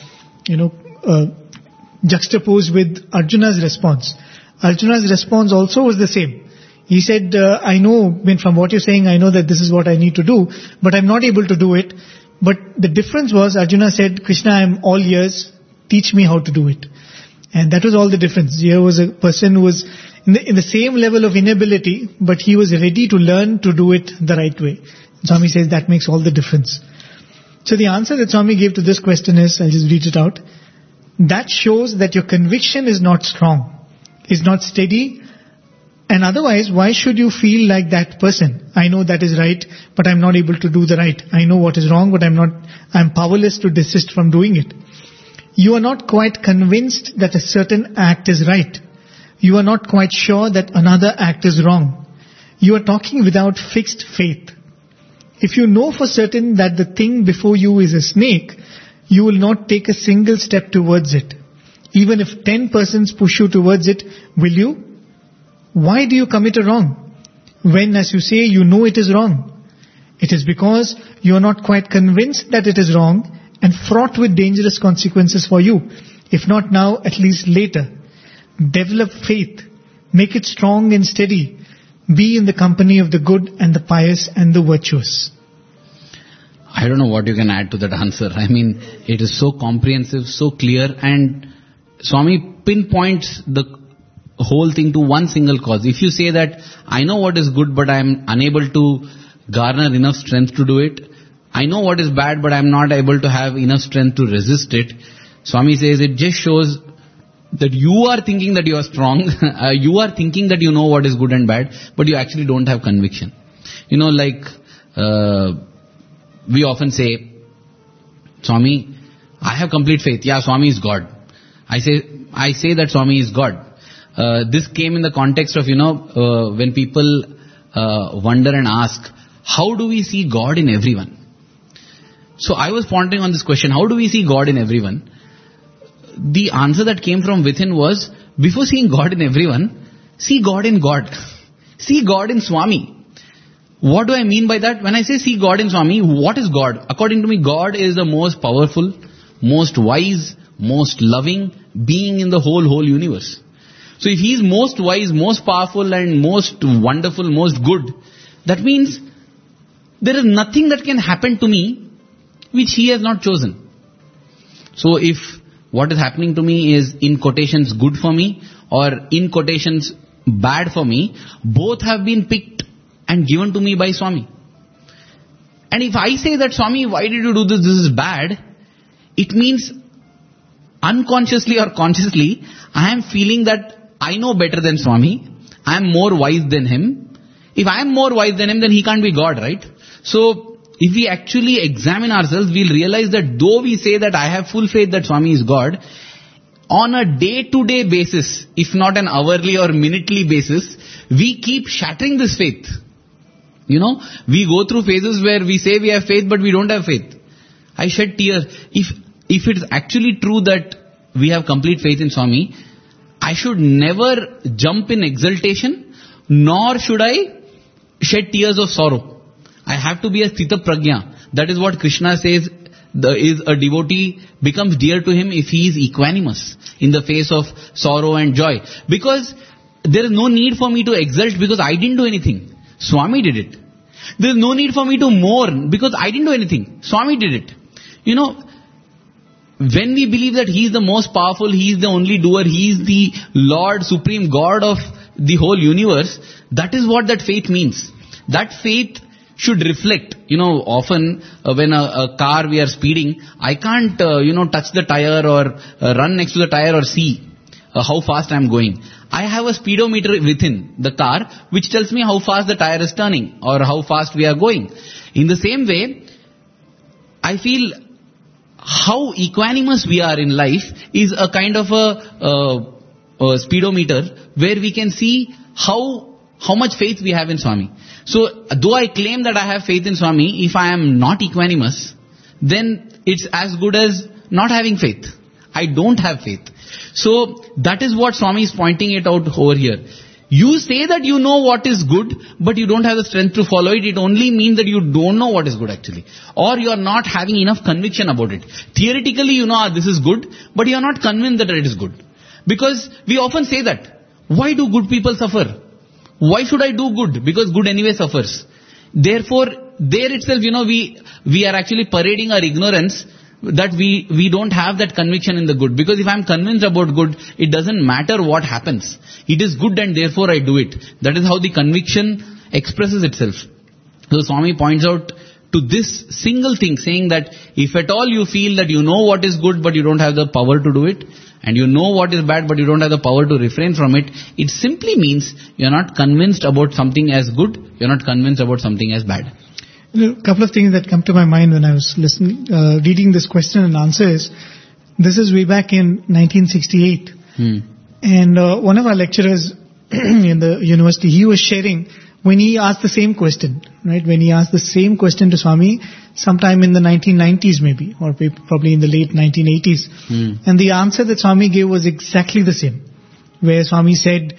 juxtaposed with Arjuna's response. Arjuna's response also was the same. He said, I know, from what you're saying, I know that this is what I need to do, but I'm not able to do it. But the difference was, Arjuna said, Krishna, I'm all ears, teach me how to do it. And that was all the difference. Here was a person who was in the same level of inability, but he was ready to learn to do it the right way. Swami says that makes all the difference. So the answer that Swami gave to this question is, I'll just read it out. That shows that your conviction is not strong, is not steady, and otherwise, why should you feel like that person? I know that is right, but I'm not able to do the right. I know what is wrong, but I'm powerless to desist from doing it. You are not quite convinced that a certain act is right. You are not quite sure that another act is wrong. You are talking without fixed faith. If you know for certain that the thing before you is a snake, you will not take a single step towards it. Even if 10 persons push you towards it, will you? Why do you commit a wrong? When, as you say, you know it is wrong. It is because you are not quite convinced that it is wrong and fraught with dangerous consequences for you. If not now, at least later. Develop faith. Make it strong and steady. Be in the company of the good and the pious and the virtuous. I don't know what you can add to that answer. I mean, it is so comprehensive, so clear, and Swami pinpoints the whole thing to one single cause. If you say that, I know what is good, but I am unable to garner enough strength to do it. I know what is bad, but I am not able to have enough strength to resist it. Swami says it just shows that you are thinking that you are strong. You are thinking that you know what is good and bad, but you actually don't have conviction. You know, like we often say, Swami, I have complete faith. Yeah, Swami is God. I say that Swami is God. This came in the context of, when people wonder and ask, how do we see God in everyone? So I was pondering on this question, how do we see God in everyone? The answer that came from within was, before seeing God in everyone, see God in God. See God in Swami. What do I mean by that? When I say see God in Swami, what is God? According to me, God is the most powerful, most wise, most loving being in the whole universe. So if He is most wise, most powerful and most wonderful, most good, that means there is nothing that can happen to me which He has not chosen. So if what is happening to me is in quotations good for me or in quotations bad for me, both have been picked and given to me by Swami. And if I say that, Swami, why did you do this? This is bad. It means unconsciously or consciously, I am feeling that I know better than Swami. I am more wise than Him. If I am more wise than Him, then He can't be God, right? So, if we actually examine ourselves, we'll realize that though we say that I have full faith that Swami is God, on a day-to-day basis, if not an hourly or minutely basis, we keep shattering this faith. We go through phases where we say we have faith, but we don't have faith. I shed tears. If it is actually true that we have complete faith in Swami, I should never jump in exultation, nor should I shed tears of sorrow. I have to be a sthita prajna. That is what Krishna says, is a devotee becomes dear to him if he is equanimous in the face of sorrow and joy. Because there is no need for me to exult because I didn't do anything. Swami did it. There is no need for me to mourn because I didn't do anything. Swami did it. When we believe that He is the most powerful, He is the only doer, He is the Lord, Supreme God of the whole universe, that is what that faith means. That faith should reflect. Often when a car we are speeding, I can't, touch the tire or run next to the tire or see how fast I am going. I have a speedometer within the car which tells me how fast the tire is turning or how fast we are going. In the same way, I feel how equanimous we are in life is a kind of a speedometer where we can see how much faith we have in Swami. So, though I claim that I have faith in Swami, if I am not equanimous, then it's as good as not having faith. I don't have faith. So, that is what Swami is pointing it out over here. You say that you know what is good, but you don't have the strength to follow it. It only means that you don't know what is good actually. Or you are not having enough conviction about it. Theoretically, you know this is good, but you are not convinced that it is good. Because we often say that. Why do good people suffer? Why should I do good? Because good anyway suffers. Therefore, there itself, we are actually parading our ignorance that we don't have that conviction in the good. Because if I am convinced about good, it doesn't matter what happens. It is good and therefore I do it. That is how the conviction expresses itself. So Swami points out to this single thing, saying that if at all you feel that you know what is good but you don't have the power to do it, and you know what is bad but you don't have the power to refrain from it, it simply means you are not convinced about something as good, you are not convinced about something as bad. A couple of things that come to my mind when I was reading this question and answer is, this is way back in 1968. And one of our lecturers in the university, he was sharing when he asked the same question, right? When he asked the same question to Swami, sometime in the 1990s maybe, or probably in the late 1980s. And the answer that Swami gave was exactly the same. Where Swami said,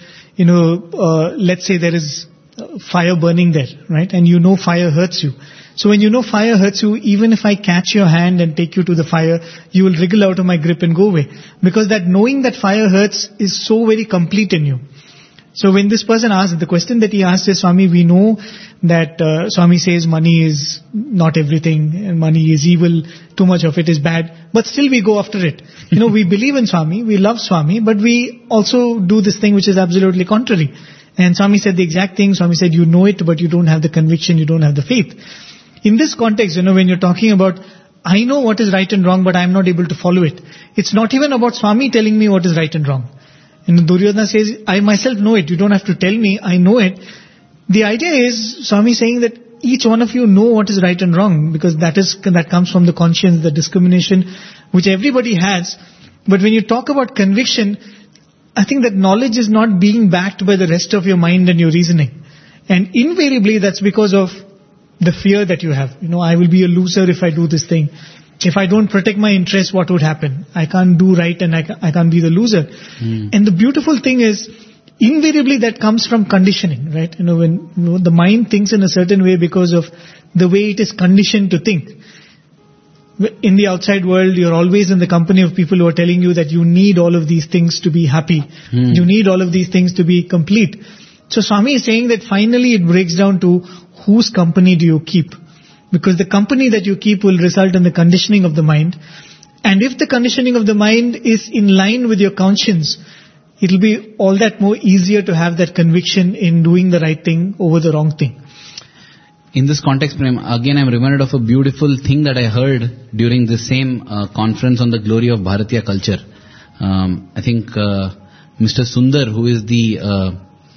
let's say there is fire burning there, right? And fire hurts you. So when fire hurts you, even if I catch your hand and take you to the fire, you will wriggle out of my grip and go away. Because that knowing that fire hurts is so very complete in you. So when this person asked, the question that he asked is, Swami, we know that Swami says money is not everything, and money is evil, too much of it is bad, but still we go after it. We believe in Swami, we love Swami, but we also do this thing which is absolutely contrary. And Swami said the exact thing. Swami said, you know it, but you don't have the conviction, you don't have the faith. In this context, when you're talking about, I know what is right and wrong, but I'm not able to follow it. It's not even about Swami telling me what is right and wrong. And Duryodhana says, I myself know it. You don't have to tell me, I know it. The idea is, Swami saying that each one of you know what is right and wrong, because that comes from the conscience, the discrimination, which everybody has. But when you talk about conviction, I think that knowledge is not being backed by the rest of your mind and your reasoning. And invariably that's because of the fear that you have. I will be a loser if I do this thing. If I don't protect my interests, what would happen? I can't do right and I can't be the loser. And the beautiful thing is, invariably that comes from conditioning, right? When the mind thinks in a certain way because of the way it is conditioned to think. In the outside world, you're always in the company of people who are telling you that you need all of these things to be happy. You need all of these things to be complete. So Swami is saying that finally it breaks down to whose company do you keep? Because the company that you keep will result in the conditioning of the mind. And if the conditioning of the mind is in line with your conscience, it will be all that more easier to have that conviction in doing the right thing over the wrong thing. In this context, Prem, again I'm reminded of a beautiful thing that I heard during the same conference on the glory of Bharatiya culture. I think Mr. Sundar, who is the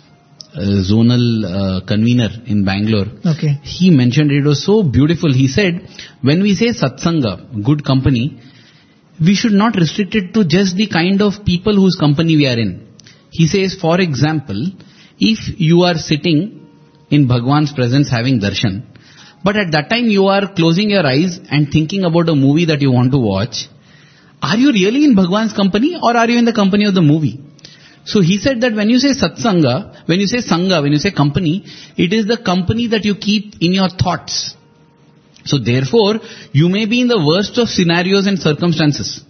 zonal convener in Bangalore, he mentioned it was so beautiful. He said, when we say satsanga, good company, we should not restrict it to just the kind of people whose company we are in. He says, for example, if you are sitting in Bhagwan's presence having darshan, but at that time you are closing your eyes and thinking about a movie that you want to watch, are you really in Bhagwan's company or are you in the company of the movie? So he said that when you say satsanga, when you say sangha, when you say company, it is the company that you keep in your thoughts. So therefore, you may be in the worst of scenarios and circumstances.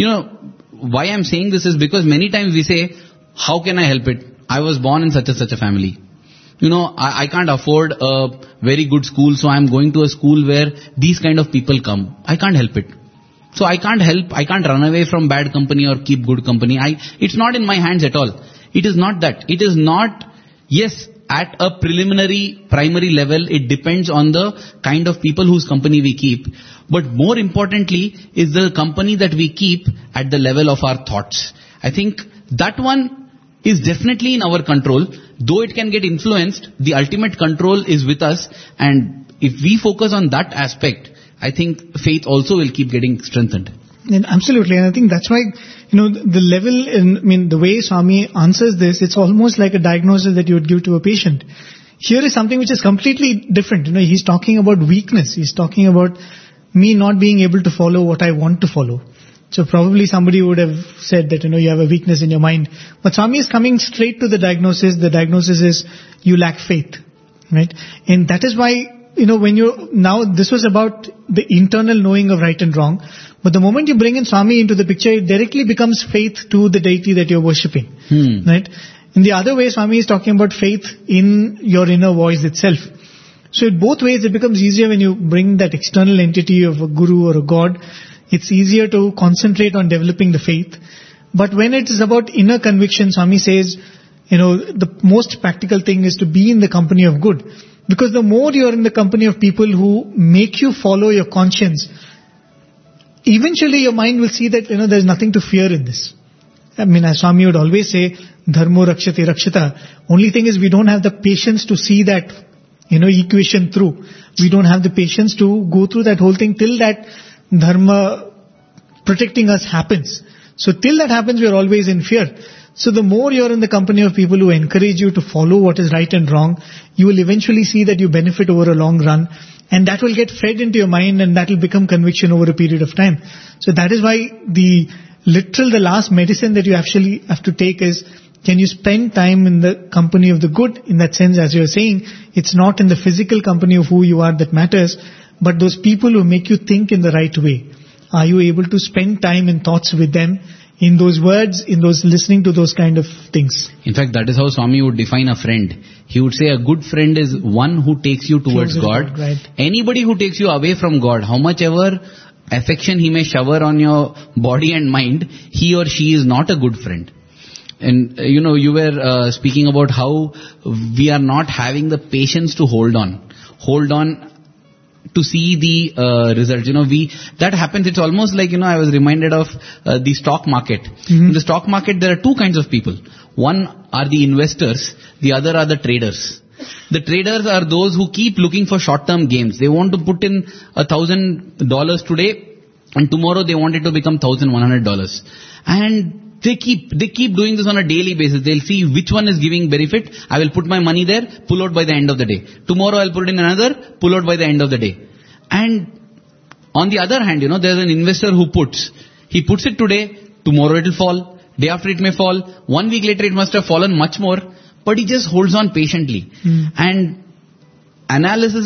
Why I'm saying this is because many times we say, how can I help it? I was born in such a family. I can't afford a very good school, so I'm going to a school where these kind of people come. I can't help it. So I can't run away from bad company or keep good company. It's not in my hands at all. It is not that. It is not, yes, at a primary level, it depends on the kind of people whose company we keep. But more importantly is the company that we keep at the level of our thoughts. I think that one is definitely in our control. Though it can get influenced, the ultimate control is with us. And if we focus on that aspect, I think faith also will keep getting strengthened. And absolutely. And I think that's why, the level the way Swami answers this, it's almost like a diagnosis that you would give to a patient. Here is something which is completely different. He's talking about weakness. He's talking about me not being able to follow what I want to follow. So probably somebody would have said that, you have a weakness in your mind. But Swami is coming straight to the diagnosis. The diagnosis is you lack faith, right? And that is why, this was about the internal knowing of right and wrong. But the moment you bring in Swami into the picture, it directly becomes faith to the deity that you're worshipping, right? In the other way, Swami is talking about faith in your inner voice itself. So in both ways, it becomes easier when you bring that external entity of a guru or a god. It's easier to concentrate on developing the faith. But when it is about inner conviction, Swami says, the most practical thing is to be in the company of good. Because the more you are in the company of people who make you follow your conscience, eventually your mind will see that, there's nothing to fear in this. As Swami would always say, dharmo rakshati rakshata. Only thing is we don't have the patience to see that, equation through. We don't have the patience to go through that whole thing till that dharma protecting us happens. So till that happens, we are always in fear. So the more you are in the company of people who encourage you to follow what is right and wrong, you will eventually see that you benefit over a long run, and that will get fed into your mind, and that will become conviction over a period of time. So that is why the last medicine that you actually have to take is, can you spend time in the company of the good? In that sense, as you are saying, it's not in the physical company of who you are that matters, but those people who make you think in the right way. Are you able to spend time in thoughts with them in those words, in those listening to those kind of things. In fact, that is how Swami would define a friend. He would say a good friend is one who takes you towards God. Right. Anybody who takes you away from God, how much ever affection he may shower on your body and mind, he or she is not a good friend. And you were speaking about how we are not having the patience to hold on to see the results. That happens. It's almost like, I was reminded of the stock market. Mm-hmm. In the stock market, there are two kinds of people. One are the investors, the other are the traders. The traders are those who keep looking for short-term gains. They want to put in $1,000 today, and tomorrow they want it to become $1,100. And they keep doing this on a daily basis. They'll see which one is giving benefit. I will put my money there, pull out by the end of the day. Tomorrow I'll put in another, pull out by the end of the day. And on the other hand, there's an investor who puts it today, tomorrow it will fall, day after it may fall, 1 week later it must have fallen much more, but he just holds on patiently. And analysis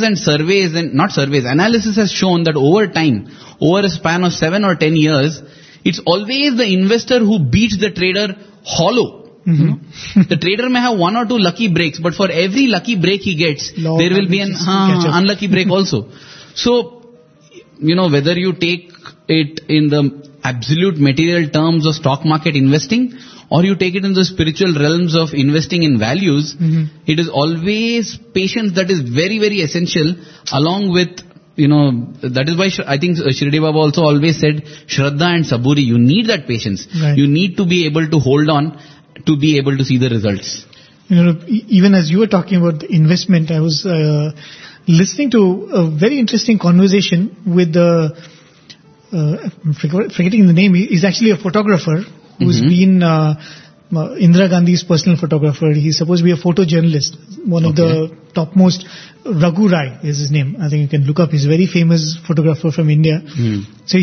has shown that over time, over a span of 7 or 10 years, it's always the investor who beats the trader hollow. Mm-hmm. The trader may have 1 or 2 lucky breaks, but for every lucky break he gets, there will be an unlucky break also. So, whether you take it in the absolute material terms of stock market investing, or you take it in the spiritual realms of investing in values, it is always patience that is very, very essential, along with that is why I think Shirdi Baba also always said, Shraddha and Saburi, you need that patience. Right. You need to be able to hold on to be able to see the results. Even as you were talking about the investment, I was listening to a very interesting conversation with forgetting the name. He's actually a photographer who's been Indira Gandhi's personal photographer. He's supposed to be a photojournalist. One of the topmost. Raghu Rai is his name. I think you can look up. He's a very famous photographer from India. So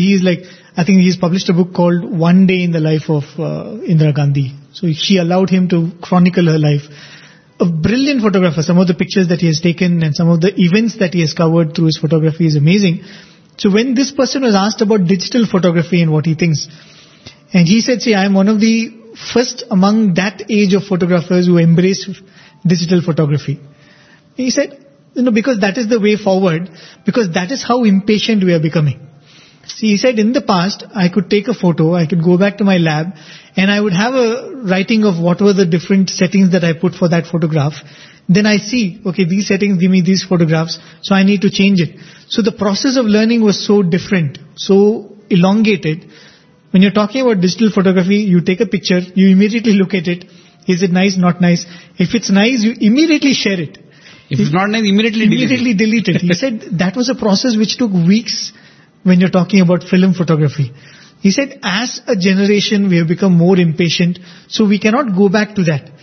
I think he's published a book called One Day in the Life of Indira Gandhi. So she allowed him to chronicle her life. A brilliant photographer. Some of the pictures that he has taken and some of the events that he has covered through his photography is amazing. So when this person was asked about digital photography and what he thinks, and he said, I am one of the first among that age of photographers who embrace digital photography. He said, because that is the way forward, because that is how impatient we are becoming. See, he said, in the past, I could take a photo, I could go back to my lab, and I would have a writing of what were the different settings that I put for that photograph. Then I see, okay, these settings give me these photographs, so I need to change it. So the process of learning was so different, so elongated. When you're talking about digital photography, you take a picture, you immediately look at it. Is it nice, not nice? If it's nice, you immediately share it. If it's not nice, immediately delete it. He said that was a process which took weeks when you're talking about film photography. He said as a generation we have become more impatient, so we cannot go back to that.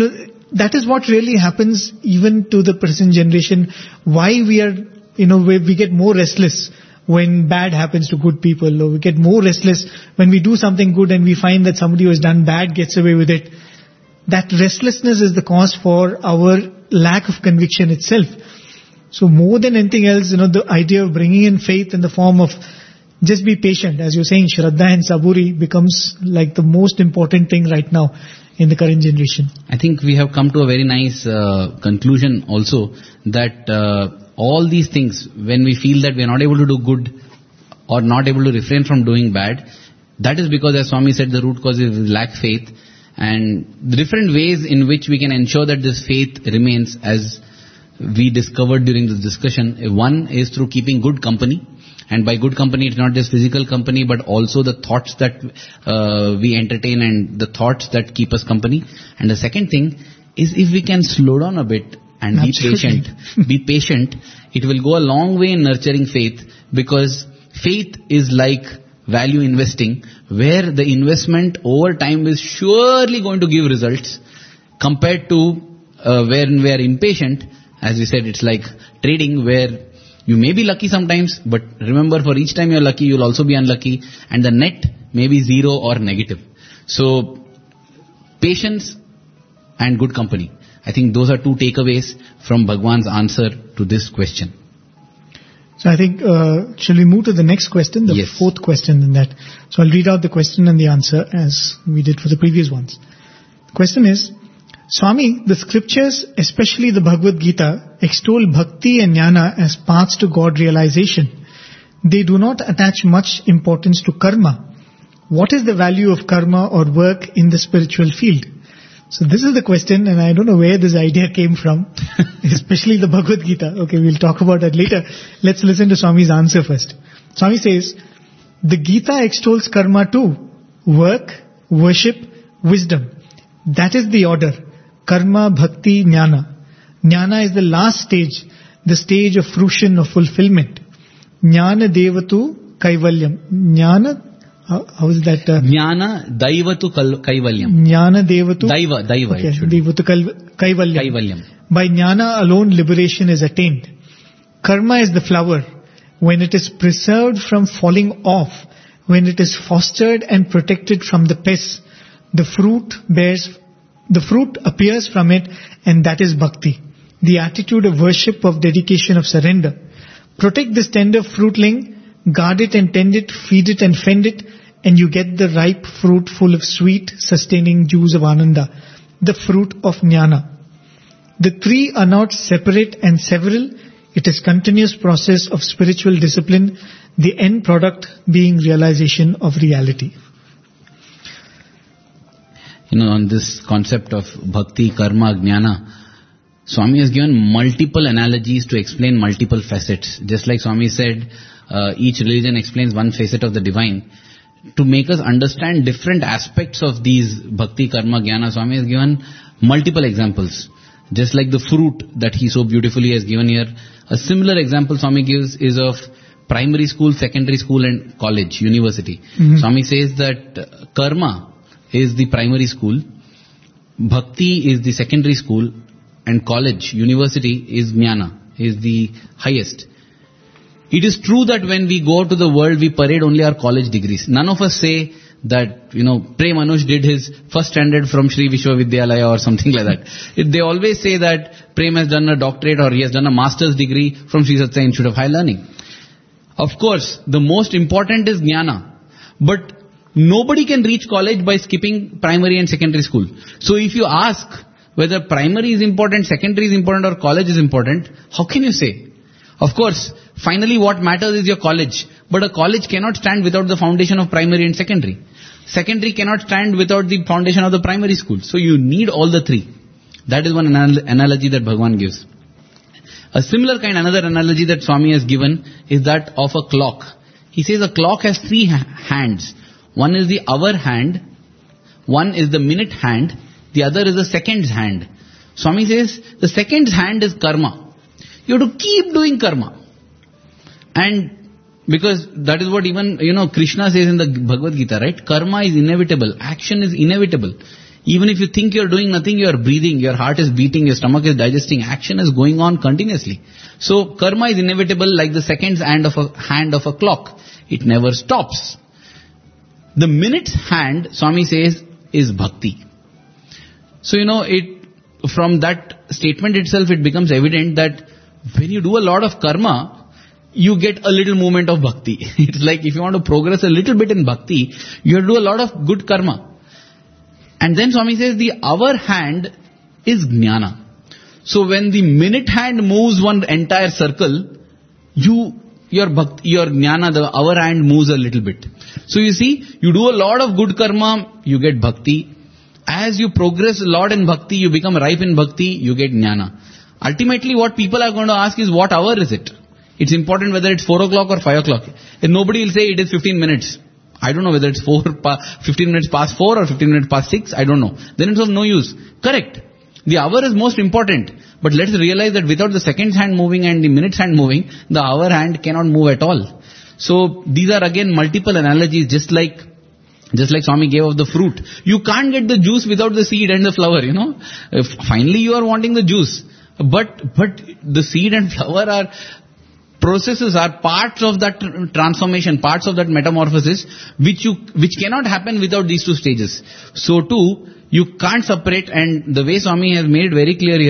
That is what really happens even to the present generation. Why we are, we get more restless when bad happens to good people, or we get more restless when we do something good and we find that somebody who has done bad gets away with it. That restlessness is the cause for our lack of conviction itself. So more than anything else, the idea of bringing in faith in the form of just be patient. As you're saying, Shraddha and Saburi becomes like the most important thing right now in the current generation. I think we have come to a very nice conclusion also, that all these things, when we feel that we are not able to do good or not able to refrain from doing bad, that is because, as Swami said, the root cause is lack faith. And the different ways in which we can ensure that this faith remains, as we discovered during this discussion, one is through keeping good company. And by good company, it's not just physical company, but also the thoughts that we entertain and the thoughts that keep us company. And the second thing is, if we can slow down a bit and be patient, it will go a long way in nurturing faith, because faith is like value investing, where the investment over time is surely going to give results, compared to when we are impatient. As we said, it's like trading, where you may be lucky sometimes, but remember, for each time you're lucky, you'll also be unlucky, and the net may be 0 or negative. So, patience and good company. I think those are two takeaways from Bhagwan's answer to this question. So I think, shall we move to the next question, the Yes. fourth question in that? So I'll read out the question and the answer as we did for the previous ones. The question is, Swami, the scriptures, especially the Bhagavad Gita, extol bhakti and jnana as paths to God realization. They do not attach much importance to karma. What is the value of karma or work in the spiritual field? So this is the question, and I don't know where this idea came from, especially the Bhagavad Gita. Okay, we'll talk about that later. Let's listen to Swami's answer first. Swami says, the Gita extols karma too. Work, worship, wisdom. That is the order. Karma, bhakti, jnana. Jnana is the last stage, the stage of fruition or fulfillment. Jnana devatu kaivalyam. Jnana, how is that? Jnana daivatu kaivalyam. Jnana devatu. Daiva, Okay, it should be. devatu kaivalyam. Kaivalyam. By jnana alone liberation is attained. Karma is the flower. When it is preserved from falling off, when it is fostered and protected from the pests, the fruit appears from it, and that is bhakti, the attitude of worship, of dedication, of surrender. Protect this tender fruitling, guard it and tend it, feed it and fend it, and you get the ripe fruit full of sweet, sustaining juice of ananda, the fruit of jnana. The three are not separate and several. It is continuous process of spiritual discipline, the end product being realization of reality. On this concept of bhakti, karma, jnana, Swami has given multiple analogies to explain multiple facets. Just like Swami said, each religion explains one facet of the divine. To make us understand different aspects of these bhakti, karma, jnana, Swami has given multiple examples. Just like the fruit that he so beautifully has given here. A similar example Swami gives is of primary school, secondary school and college, university. Swami says that karma is the primary school, bhakti is the secondary school, and college, university is jnana, is the highest. It is true that when we go to the world, we parade only our college degrees. None of us say that, Prem Anush did his first standard from Sri Vishwavidyalaya or something like that. They always say that Prem has done a doctorate or he has done a master's degree from Sri Sathya Institute of Higher Learning. Of course, the most important is jnana. But nobody can reach college by skipping primary and secondary school. So if you ask whether primary is important, secondary is important or college is important, how can you say? Of course, finally what matters is your college. But a college cannot stand without the foundation of primary and secondary. Secondary cannot stand without the foundation of the primary school. So you need all the three. That is one analogy that Bhagavan gives. A similar kind, another analogy that Swami has given is that of a clock. He says a clock has three hands. One is the hour hand, one is the minute hand, the other is the seconds hand. Swami says the seconds hand is karma. You have to keep doing karma. And because that is what even, Krishna says in the Bhagavad Gita, right? Karma is inevitable. Action is inevitable. Even if you think you are doing nothing, you are breathing, your heart is beating, your stomach is digesting, action is going on continuously. So karma is inevitable like the seconds hand of a clock. It never stops. The minute's hand, Swami says, is bhakti. So, from that statement itself, it becomes evident that when you do a lot of karma, you get a little movement of bhakti. It's like if you want to progress a little bit in bhakti, you have to do a lot of good karma. And then Swami says the hour hand is jnana. So when the minute hand moves one entire circle, your jnana, the hour hand moves a little bit. So you see, you do a lot of good karma, you get bhakti. As you progress a lot in bhakti, you become ripe in bhakti, you get jnana. Ultimately what people are going to ask is what hour is it? It's important whether it's 4 o'clock or 5 o'clock. And nobody will say it is 15 minutes. I don't know whether it's 15 minutes past 4 or 15 minutes past 6. I don't know. Then it's of no use. Correct. The hour is most important. But let's realize that without the seconds hand moving and the minutes hand moving, the hour hand cannot move at all. So these are again multiple analogies, just like Swami gave of the fruit. You can't get the juice without the seed and the flower, Finally you are wanting the juice. But the seed and flower are processes, are parts of that transformation, parts of that metamorphosis, which cannot happen without these two stages. So too, you can't separate, and the way Swami has made it very clear here,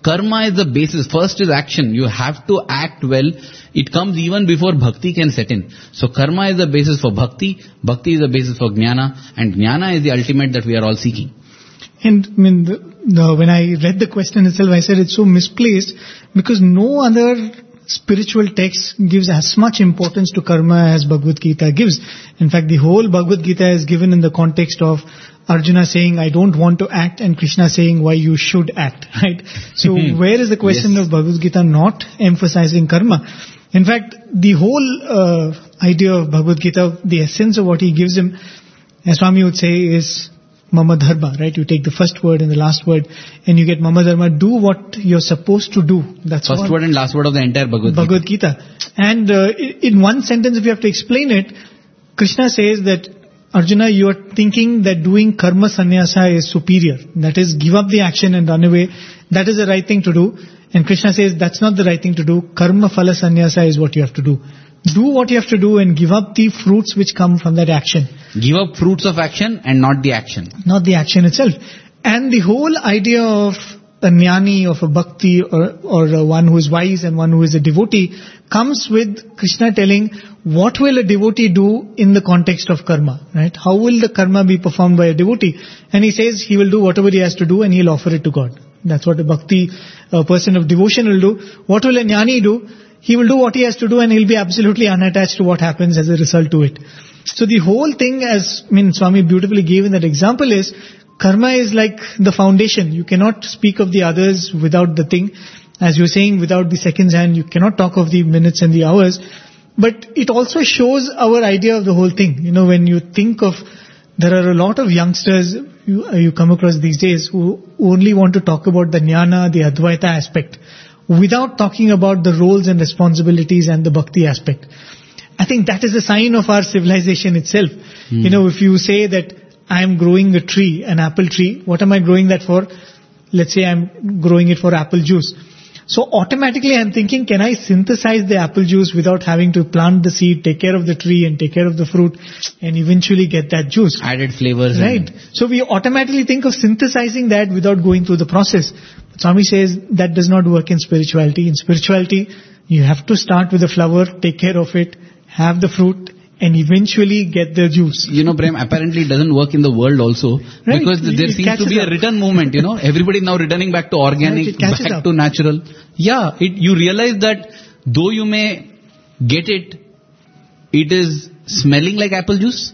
karma is the basis. First is action. You have to act well. It comes even before bhakti can set in. So karma is the basis for bhakti. Bhakti is the basis for jnana. And jnana is the ultimate that we are all seeking. And I mean, when I read the question itself, I said it's so misplaced because no other spiritual text gives as much importance to karma as Bhagavad Gita gives. In fact, the whole Bhagavad Gita is given in the context of Arjuna saying, I don't want to act, and Krishna saying why you should act, right? So where is the question of Bhagavad Gita not emphasizing karma? In fact, the whole idea of Bhagavad Gita, the essence of what he gives him, as Swami would say, is Mama Dharma, right? You take the first word and the last word and you get Mama Dharma. Do what you're supposed to do. That's first word and last word of the entire Bhagavad Gita. And in one sentence, if you have to explain it, Krishna says that, Arjuna, you are thinking that doing karma sannyasa is superior. That is, give up the action and run away. That is the right thing to do. And Krishna says that's not the right thing to do. Karma phala sannyasa is what you have to do. Do what you have to do and give up the fruits which come from that action. Give up fruits of action and not the action. Not the action itself. And the whole idea of a jnani, of a bhakti, or one who is wise and one who is a devotee, comes with Krishna telling what will a devotee do in the context of karma, right? How will the karma be performed by a devotee? And he says he will do whatever he has to do and he'll offer it to God. That's what a bhakti, a person of devotion will do. What will a jnani do? He will do what he has to do and he'll be absolutely unattached to what happens as a result to it. So the whole thing, as Swami beautifully gave in that example, is karma is like the foundation. You cannot speak of the others without the thing. As you're saying, without the seconds hand, you cannot talk of the minutes and the hours. But it also shows our idea of the whole thing. You know, when you think of, there are a lot of youngsters you come across these days who only want to talk about the jnana, the Advaita aspect, without talking about the roles and responsibilities and the bhakti aspect. I think that is a sign of our civilization itself. You know, if you say that I am growing a tree, an apple tree, what am I growing that for? Let's say I'm growing it for apple juice. So automatically I'm thinking, can I synthesize the apple juice without having to plant the seed, take care of the tree and take care of the fruit and eventually get that juice? Added flavors. Right. So we automatically think of synthesizing that without going through the process. But Swami says that does not work in spirituality. In spirituality, you have to start with the flower, take care of it, have the fruit, and eventually get the juice. You know, Prem, apparently it doesn't work in the world also. Right. Because there seems to be a return movement, you know. Everybody now returning back to organic, right, back to natural. Yeah, you realize that though you may get it, it is smelling like apple juice.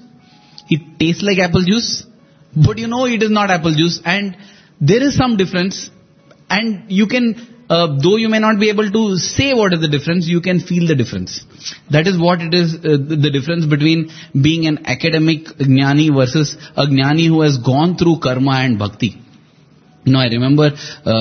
It tastes like apple juice. But you know it is not apple juice. And there is some difference. And you can, though you may not be able to say what is the difference, you can feel the difference. That is what it is, the difference between being an academic jnani versus a jnani who has gone through karma and bhakti. You know, I remember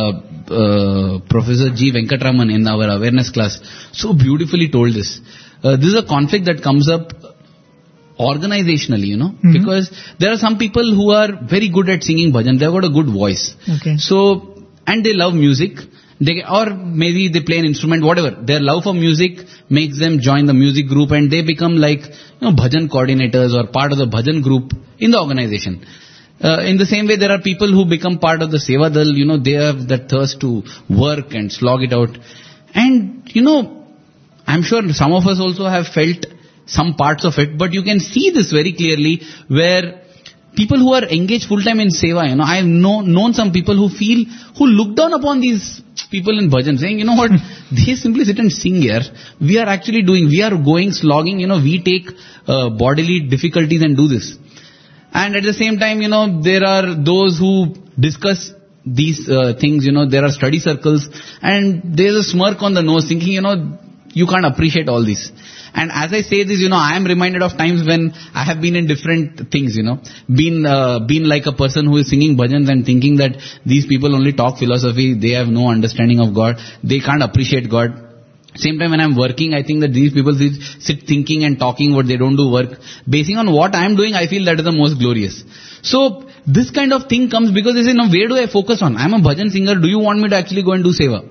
Professor G. Venkatraman in our awareness class so beautifully told this. This is a conflict that comes up organizationally, you know, because there are some people who are very good at singing bhajan. They've got a good voice. Okay. So, and they love music. Or maybe they play an instrument, whatever. Their love for music makes them join the music group and they become like, you know, bhajan coordinators or part of the bhajan group in the organization. In the same way, there are people who become part of the Seva Dal, you know, they have that thirst to work and slog it out. And, you know, I'm sure some of us also have felt some parts of it, but you can see this very clearly where people who are engaged full-time in Seva, you know, I have known some people who look down upon these people in bhajan saying, you know what, they simply sit and sing here. We are actually we are going slogging, you know, we take bodily difficulties and do this. And at the same time, you know, there are those who discuss these things, you know, there are study circles and there's a smirk on the nose thinking, you know, you can't appreciate all this. And as I say this, you know, I am reminded of times when I have been in different things, you know, been like a person who is singing bhajans and thinking that these people only talk philosophy, they have no understanding of God, they can't appreciate God. Same time when I'm working, I think that these people sit thinking and talking what they don't do work. Basing on what I'm doing, I feel that is the most glorious. So this kind of thing comes because they say, now where do I focus on? I'm a bhajan singer, do you want me to actually go and do seva?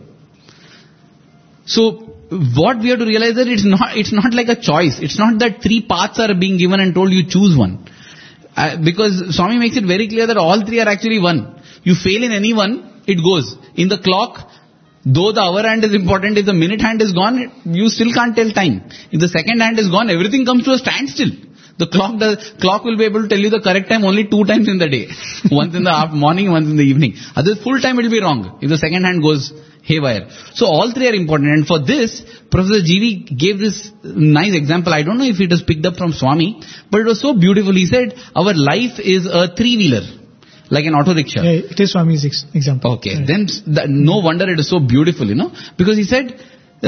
So what we have to realize that it's not like a choice. It's not that three paths are being given and told you choose one. Because Swami makes it very clear that all three are actually one. You fail in any one, it goes. In the clock, Though the hour hand is important, if the minute hand is gone, you still can't tell time. If the second hand is gone, everything comes to a standstill. The clock will be able to tell you the correct time only 2 times in the day. Once in the morning, once in the evening. Otherwise, full time it will be wrong if the second hand goes haywire. So all three are important. And for this, Professor GV gave this nice example. I don't know if it was picked up from Swami, but it was so beautiful. He said, our life is a 3-wheeler, like an auto rickshaw. Yeah, it is Swami's example. Okay, right. Then no wonder it is so beautiful, because he said,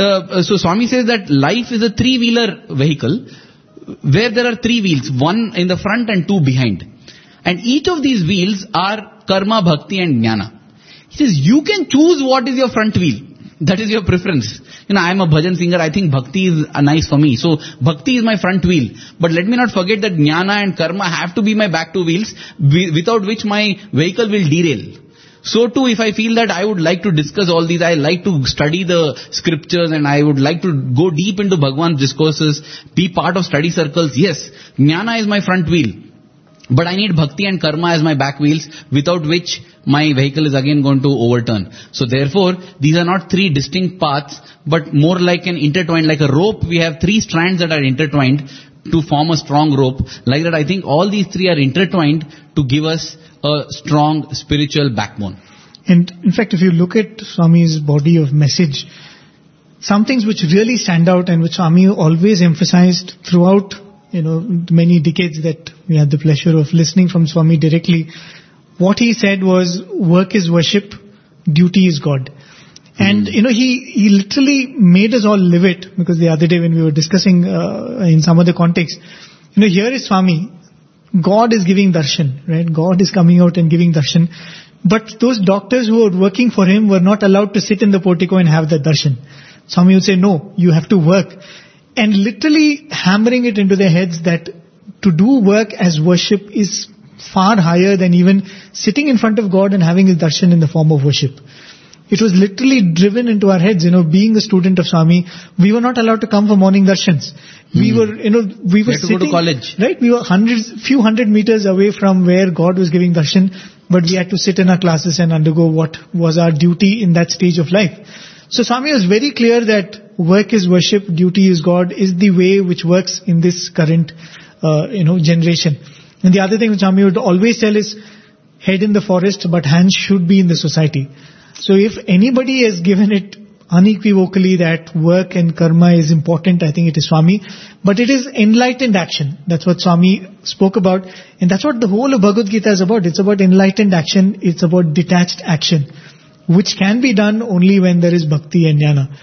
so Swami says that life is a 3-wheeler vehicle, where there are 3 wheels, 1 in the front and 2 behind. And each of these wheels are karma, bhakti and jnana. He says, you can choose what is your front wheel. That is your preference. I am a bhajan singer. I think bhakti is nice for me. So bhakti is my front wheel. But let me not forget that jnana and karma have to be my back 2 wheels, without which my vehicle will derail. So too, if I feel that I would like to discuss all these, I like to study the scriptures and I would like to go deep into Bhagwan's discourses, be part of study circles, yes, jnana is my front wheel. But I need bhakti and karma as my back wheels, without which my vehicle is again going to overturn. So therefore, these are not 3 distinct paths, but more like an intertwined, like a rope. We have 3 strands that are intertwined to form a strong rope. Like that, I think all these 3 are intertwined to give us a strong spiritual backbone. And in fact, if you look at Swami's body of message, some things which really stand out and which Swami always emphasized throughout, many decades that we had the pleasure of listening from Swami directly, what he said was, work is worship, duty is God. And, he literally made us all live it, because the other day when we were discussing in some other context, here is Swami, God is giving darshan, right? God is coming out and giving darshan. But those doctors who were working for him were not allowed to sit in the portico and have the darshan. Swami would say, no, you have to work. And literally hammering it into their heads that to do work as worship is far higher than even sitting in front of God and having his darshan in the form of worship. It was literally driven into our heads, being a student of Swami, we were not allowed to come for morning darshans. We were sitting, to go to college. Right? We were few hundred meters away from where God was giving darshan, but we had to sit in our classes and undergo what was our duty in that stage of life. So Swami was very clear that work is worship, duty is God, is the way which works in this current, generation. And the other thing which Swami would always tell is, head in the forest, but hands should be in the society. So if anybody has given it unequivocally that work and karma is important, I think it is Swami. But it is enlightened action. That's what Swami spoke about. And that's what the whole of Bhagavad Gita is about. It's about enlightened action. It's about detached action, which can be done only when there is bhakti and jnana.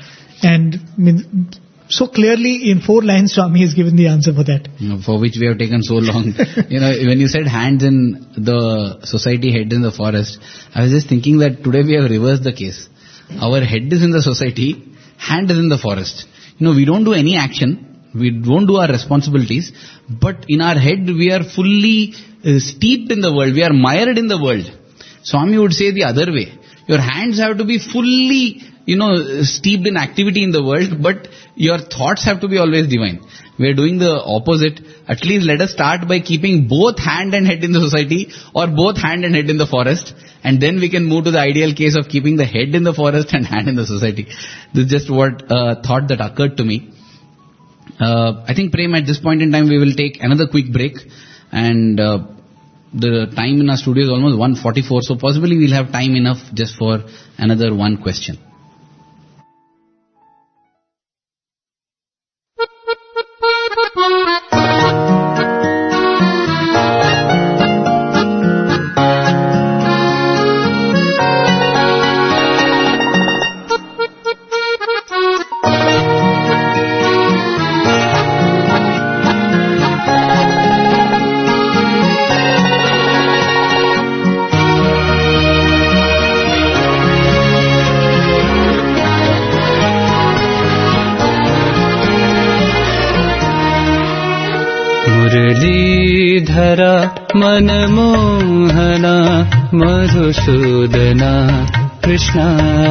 And so clearly in 4 lines Swami has given the answer for that. For which we have taken so long. When you said hands in the society, head in the forest, I was just thinking that today we have reversed the case. Our head is in the society, hand is in the forest. We don't do any action, we don't do our responsibilities, but in our head we are fully steeped in the world, we are mired in the world. Swami would say the other way. Your hands have to be fully, steeped in activity in the world, but your thoughts have to be always divine. We are doing the opposite. At least let us start by keeping both hand and head in the society, or both hand and head in the forest, and then we can move to the ideal case of keeping the head in the forest and hand in the society. This is just what thought that occurred to me. I think, Prem, at this point in time we will take another quick break, and the time in our studio is almost 1:44, so possibly we'll have time enough just for another one question. मुरलीधरा मनमोहना Madhusudana Krishna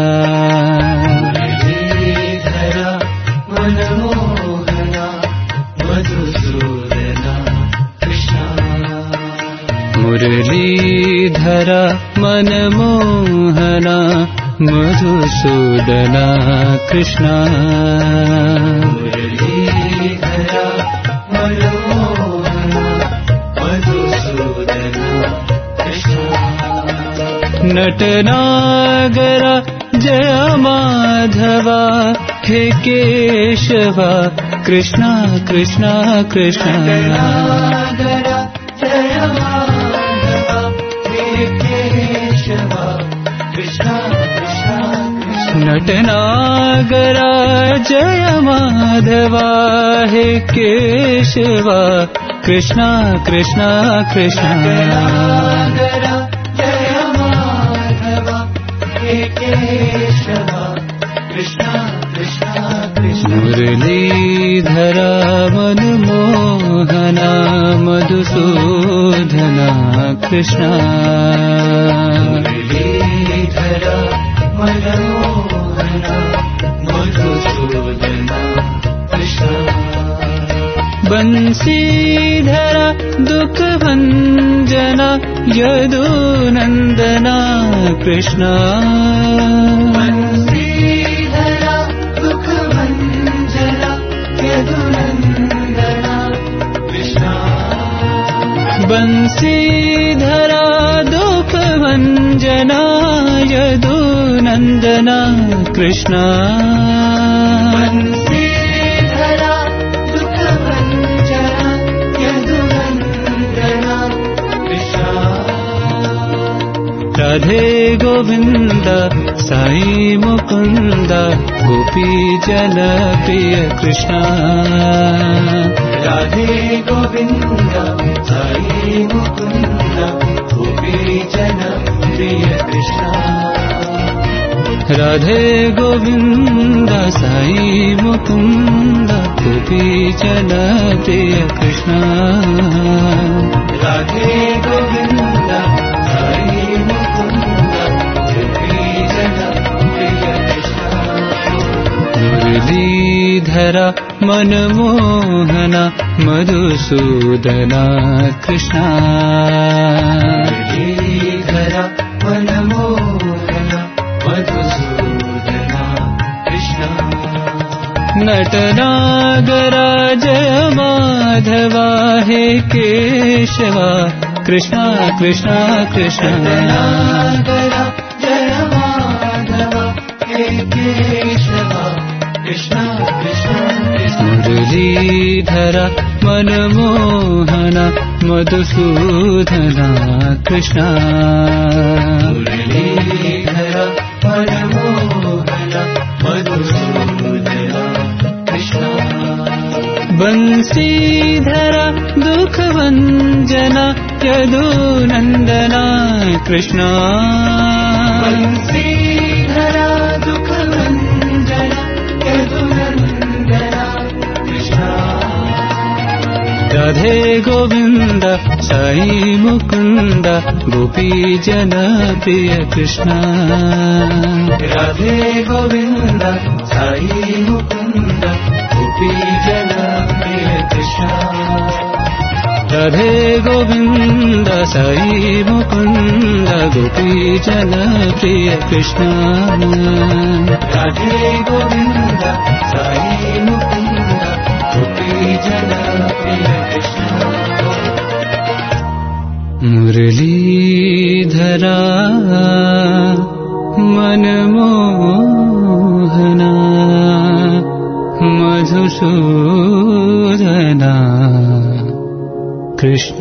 मुरलीधरा मनमोहना Madhusudana Krishna मुरलीधरा मनमोहना Madhusudana Krishna मुरलीधरा मनमोहना Madhusudana Krishna नटनागरा जय माधवा हे केशवा कृष्ण कृष्ण कृष्ण नटनागरा जय माधवा हे केशवा कृष्ण कृष्ण नटनागरा जय माधवा हे केशवा कृष्ण कृष्ण कृष्ण नटनागरा जय माधवा हे केशवा कृष्ण कृष्ण कृष्ण मुरलीधरा मनमोहना मधुसूदना कृष्ण मुरलीधरा मनमोहना मधुसूदना कृष्ण बंसीधरा दुःखभञ्जना यदुनन्दना कृष्ण बंसीधरा दुःखभञ्जना यदुनन्दना कृष्ण बंसीधरा दुःखभञ्जना यदुनन्दना कृष्ण बंसीधरा दुःखभञ्जना यदुनन्दना कृष्ण राधे गोविन्द साई मुकुन्द गोपीजन प्रिय कृष्ण राधे गोविन्द साई मुकुन्द गोपीजन प्रिय कृष्ण राधे गोविन्द साई मुकुन्द गोपीजन प्रिय कृष्ण राधे गोविन्द साई मुकुन्द गोपीजन प्रिय कृष्ण मुरलीधरा मनमोहना मधुसूदना कृष्ण मुरलीधरा मनमोहना मधुसूदना कृष्ण नटनागरा जय माधवा हे केशवा कृष्ण कृष्ण कृष्ण नटनागरा जय माधवा हे केशवा कृष्ण कृष्ण कृष्ण मुरलीधरा मनमोहना मधुसूदना कृष्ण मुरलीधरा मनमोहना मधुसूदना कृष्ण बंसीधरा दुःखभञ्जना यदुनन्दना कृष्ण बंसीधरा दुःखभञ्जना यदुनन्दना कृष्ण राधे गोविन्द साई मुकुन्द गोपीजन प्रिय कृष्ण राधे गोविन्द साई मुकुन्द गोपीजन प्रिय कृष्ण राधे गोविन्द साई मुकुन्द गोपीजन प्रिय कृष्ण राधे गोविन्द साई मुकुन्द गोपीजन प्रिय Krishna मुरलीधरा मनमोहना Madhusudana Krishna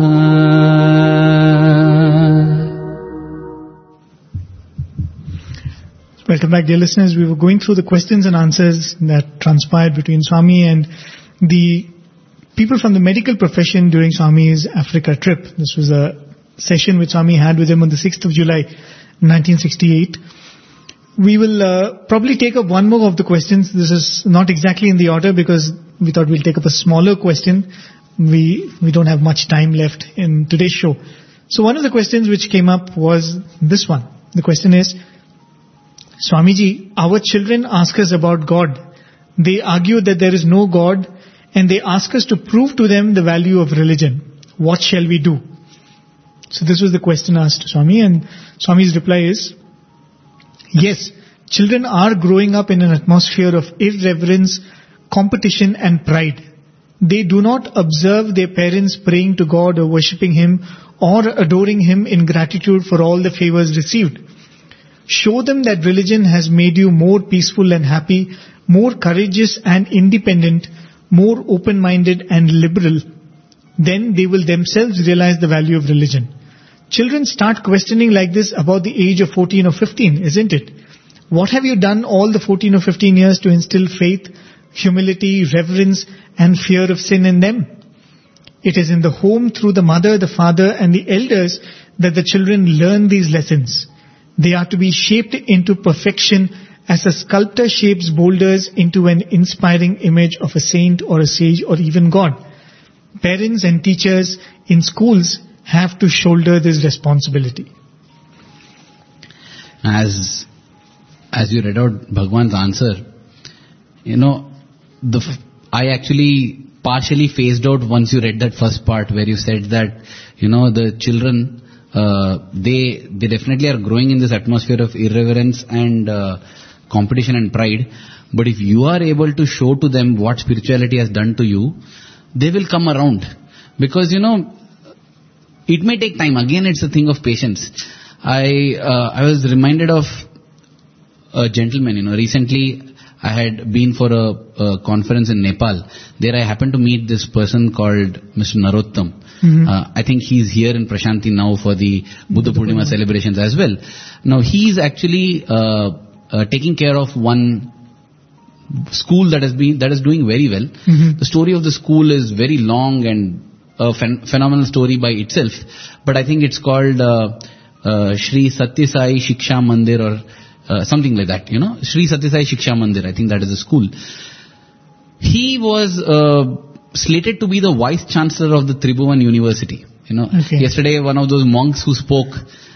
Welcome back, dear listeners. We were going through the questions and answers that transpired between Swami and the people from the medical profession during Swami's Africa trip. This was a session which Swami had with him on the 6th of July 1968. We will probably take up one more of the questions. This is not exactly in the order because we thought we'll take up a smaller question. We don't have much time left in today's show. So one of the questions which came up was this one. The question is, Swamiji, our children ask us about God. They argue that there is no God and they ask us to prove to them the value of religion. What shall we do? So this was the question asked to Swami, and Swami's reply is, Yes, children are growing up in an atmosphere of irreverence, competition and pride. They do not observe their parents praying to God or worshipping Him or adoring Him in gratitude for all the favors received. Show them that religion has made you more peaceful and happy, more courageous and independent, more open-minded and liberal. Then they will themselves realize the value of religion. Children start questioning like this about the age of 14 or 15, isn't it? What have you done all the 14 or 15 years to instill faith, humility, reverence and fear of sin in them? It is in the home through the mother, the father and the elders that the children learn these lessons. They are to be shaped into perfection as a sculptor shapes boulders into an inspiring image of a saint or a sage or even God. Parents and teachers in schools have to shoulder this responsibility. As you read out Bhagwan's answer, I actually partially phased out once you read that first part where you said that, the children, they definitely are growing in this atmosphere of irreverence and competition and pride. But if you are able to show to them what spirituality has done to you, they will come around. Because, it may take time. Again, it's a thing of patience. I was reminded of a gentleman, recently I had been for a conference in Nepal. There I happened to meet this person called Mr. Narottam. I think he's here in Prashanti now for the Buddha Purnima celebrations as well. Now he's actually taking care of one school that is doing very well. The story of the school is very long and a phenomenal story by itself. But I think it's called Shri Satya Sai Shiksha Mandir or something like that, Shri Satya Sai Shiksha Mandir, I think that is the school. He was slated to be the Vice Chancellor of the Tribhuvan University. Okay. Yesterday one of those monks who spoke,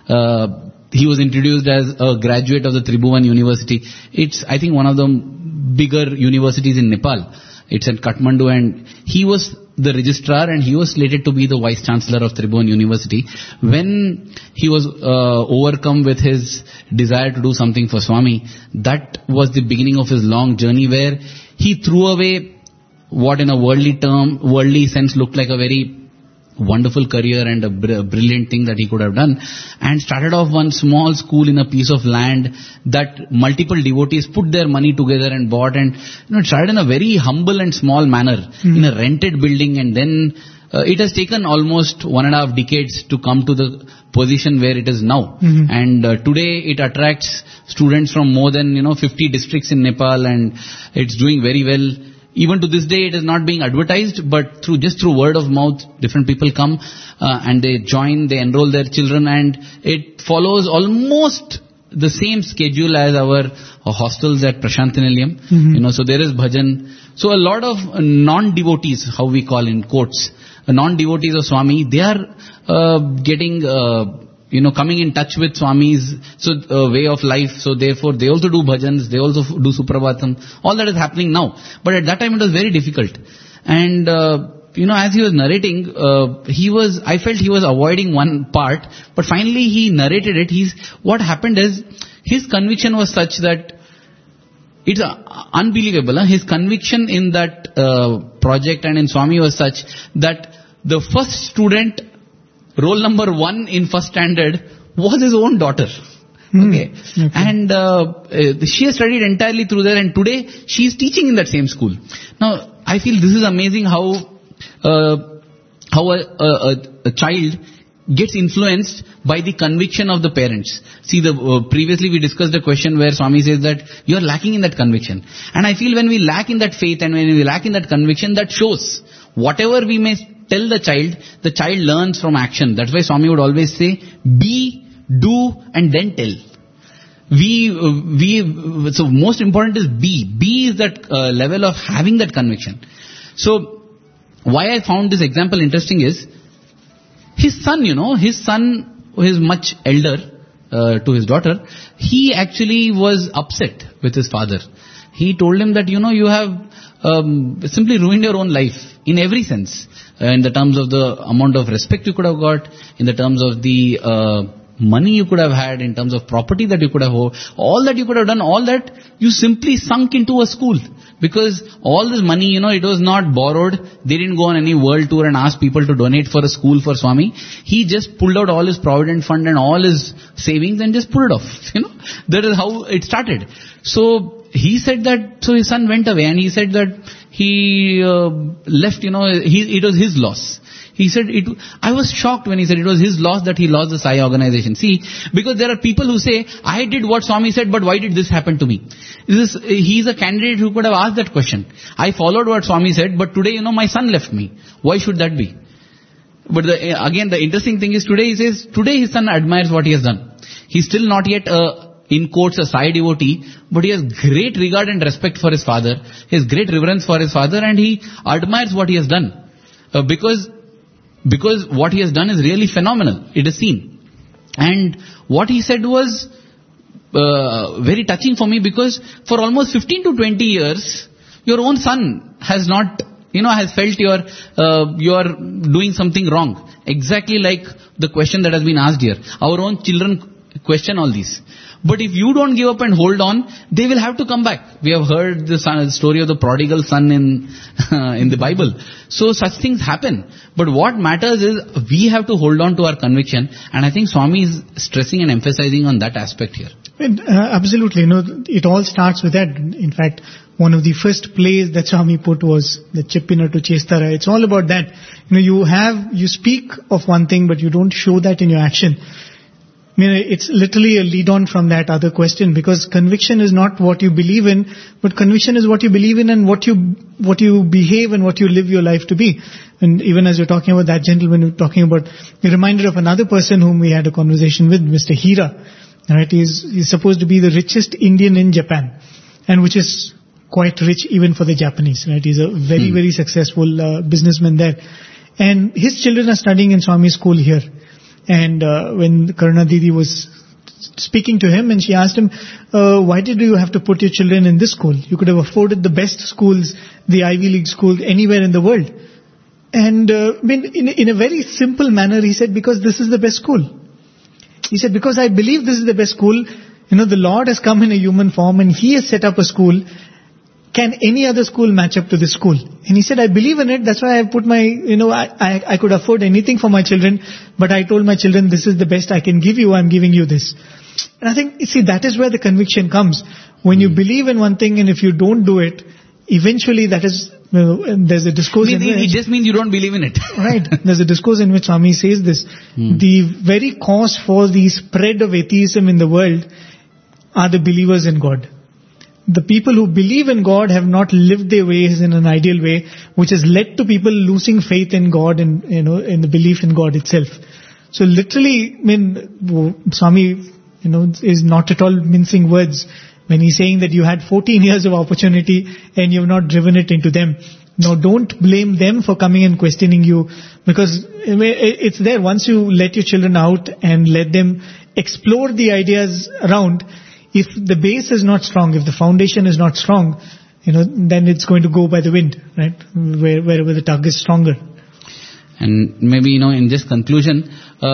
he was introduced as a graduate of the Tribhuvan University. It's, I think, one of the bigger universities in Nepal. It's at Kathmandu, and he was the registrar and he was slated to be the Vice Chancellor of Tribhuvan University. When he was overcome with his desire to do something for Swami, that was the beginning of his long journey where he threw away what in a worldly sense looked like a very wonderful career and a brilliant thing that he could have done, and started off one small school in a piece of land that multiple devotees put their money together and bought, and it started in a very humble and small manner in a rented building, and then it has taken almost 1.5 decades to come to the position where it is now. And today it attracts students from more than 50 districts in Nepal, and it's doing very well. Even to this day, it is not being advertised, but through word of mouth, different people come and they join, they enroll their children, and it follows almost the same schedule as our hostels at Prashanti Nilayam. So there is bhajan. So a lot of non-devotees, how we call in quotes, non-devotees of Swami, they are getting coming in touch with Swami's way of life. So therefore they also do bhajans, they also do Suprabhatam. All that is happening now. But at that time it was very difficult. And as he was narrating, I felt he was avoiding one part, but finally he narrated it. What happened is, his conviction was such that it's unbelievable. His conviction in that project and in Swami was such that the first student, roll number 1 in first standard, was his own daughter. Okay. And she has studied entirely through there, and today she is teaching in that same school. Now, I feel this is amazing how a child gets influenced by the conviction of the parents. See, previously we discussed a question where Swami says that you are lacking in that conviction. And I feel when we lack in that faith and when we lack in that conviction, that shows. Whatever we may tell the child learns from action. That's why Swami would always say, be, do, and then tell. So most important is be. Be is that level of having that conviction. So, why I found this example interesting is, his son, who is much elder to his daughter, he actually was upset with his father. He told him that, you have simply ruined your own life in every sense. In the terms of the amount of respect you could have got, in the terms of the money you could have had, in terms of property that you could have, all that you could have done, all that you simply sunk into a school. Because all this money, it was not borrowed. They didn't go on any world tour and ask people to donate for a school for Swami. He just pulled out all his provident fund and all his savings and just pulled it off. That is how it started. So he said that, so his son went away and he said that he left, it was his loss. He said, I was shocked when he said it was his loss that he lost the Sai organization. See, because there are people who say, I did what Swami said, but why did this happen to me? He's a candidate who could have asked that question. I followed what Swami said, but today, my son left me. Why should that be? But again, the interesting thing is today he says, today his son admires what he has done. He's still not yet in quotes, a Sai devotee, but he has great regard and respect for his father. He has great reverence for his father and he admires what he has done. Because what he has done is really phenomenal. It is seen. And what he said was very touching for me, because for almost 15 to 20 years, your own son has not, has felt you are doing something wrong. Exactly like the question that has been asked here. Our own children question all these. But if you don't give up and hold on, they will have to come back. We have heard the story of the prodigal son in the Bible. So such things happen. But what matters is we have to hold on to our conviction. And I think Swami is stressing and emphasizing on that aspect here. Absolutely. It all starts with that. In fact, one of the first plays that Swami put was the Cheppina to Chestara. It's all about that. You speak of one thing, but you don't show that in your action. It's literally a lead on from that other question, because conviction is not what you believe in, but conviction is what you believe in and what you behave and what you live your life to be. And even as you're talking about that gentleman, you're talking about, you're reminded of another person whom we had a conversation with, Mr. Hira. Right? He's supposed to be the richest Indian in Japan, and which is quite rich even for the Japanese. Right? He's a very, very successful businessman there. And his children are studying in Swami school here. And when Karuna Didi was speaking to him, and she asked him, why did you have to put your children in this school? You could have afforded the best schools, the Ivy League schools, anywhere in the world. And in a very simple manner, he said, because this is the best school. He said, because I believe this is the best school. The Lord has come in a human form and He has set up a school. Can any other school match up to this school? And he said, I believe in it. That's why I put my, I could afford anything for my children, but I told my children, this is the best I can give you. I'm giving you this. And I think, that is where the conviction comes. When you believe in one thing and if you don't do it, eventually that is, there's a discourse in which... It just means you don't believe in it. Right. There's a discourse in which Swami says this. The very cause for the spread of atheism in the world are the believers in God. The people who believe in God have not lived their ways in an ideal way, which has led to people losing faith in God and, in the belief in God itself. So literally, Swami, is not at all mincing words when he's saying that you had 14 years of opportunity and you have not driven it into them. Now don't blame them for coming and questioning you, because it's there. Once you let your children out and let them explore the ideas around, if the base is not strong, if the foundation is not strong, then it's going to go by the wind, right? Wherever the tug is stronger. And maybe, in this conclusion,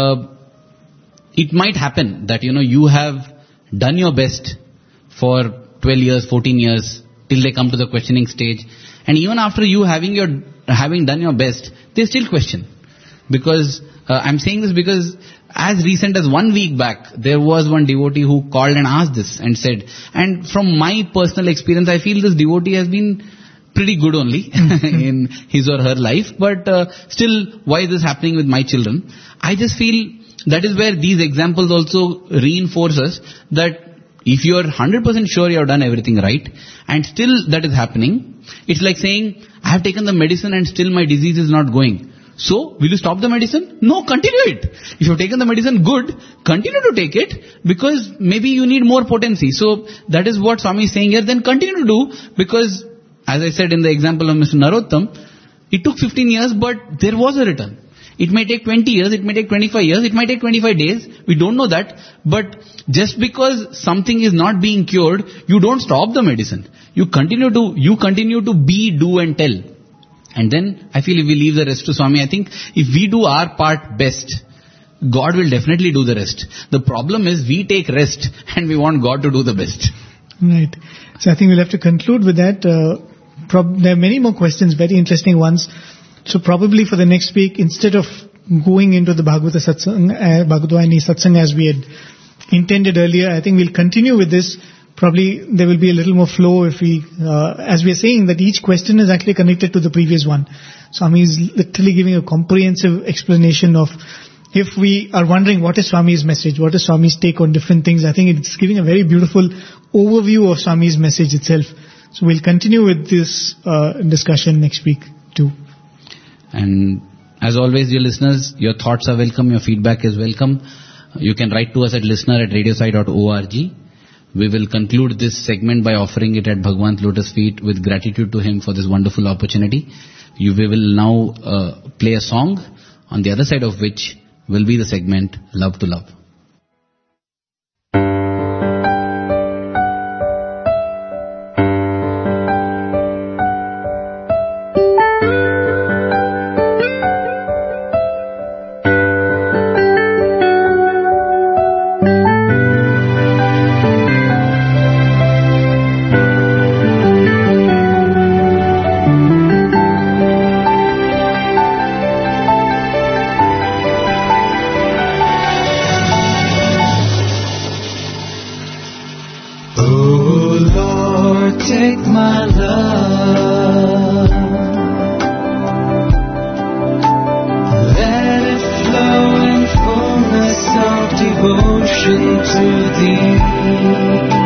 it might happen that, you have done your best for 12 years, 14 years, till they come to the questioning stage. And even after you having done your best, they still question. Because, I'm saying this because as recent as 1 week back, there was one devotee who called and asked this and said, and from my personal experience, I feel this devotee has been pretty good only in his or her life, but still, why is this happening with my children? I just feel that is where these examples also reinforce us that if you are 100% sure you have done everything right, and still that is happening, it's like saying, I have taken the medicine and still my disease is not going. So, will you stop the medicine? No, continue it. If you have taken the medicine, good, continue to take it, because maybe you need more potency. So, that is what Swami is saying here. Then continue to do, because, as I said in the example of Mr. Narottam, it took 15 years, but there was a return. It may take 20 years, it may take 25 years, it might take 25 days. We don't know that. But just because something is not being cured, you don't stop the medicine. You continue to be, do and tell. And then, I feel if we leave the rest to Swami, I think if we do our part best, God will definitely do the rest. The problem is we take rest and we want God to do the best. Right. So I think we'll have to conclude with that. There are many more questions, very interesting ones. So probably for the next week, instead of going into the Bhagavata Satsang as we had intended earlier, I think we'll continue with this. Probably there will be a little more flow if we, as we are saying, that each question is actually connected to the previous one. Swami is literally giving a comprehensive explanation of, if we are wondering what is Swami's message, what is Swami's take on different things, I think it's giving a very beautiful overview of Swami's message itself. So we'll continue with this discussion next week too. And as always, dear listeners, your thoughts are welcome, your feedback is welcome. You can write to us at listener@radiosai.org. We will conclude this segment by offering it at Bhagwan's lotus feet with gratitude to him for this wonderful opportunity. We will now play a song, on the other side of which will be the segment Love to Love. Devotion to thee.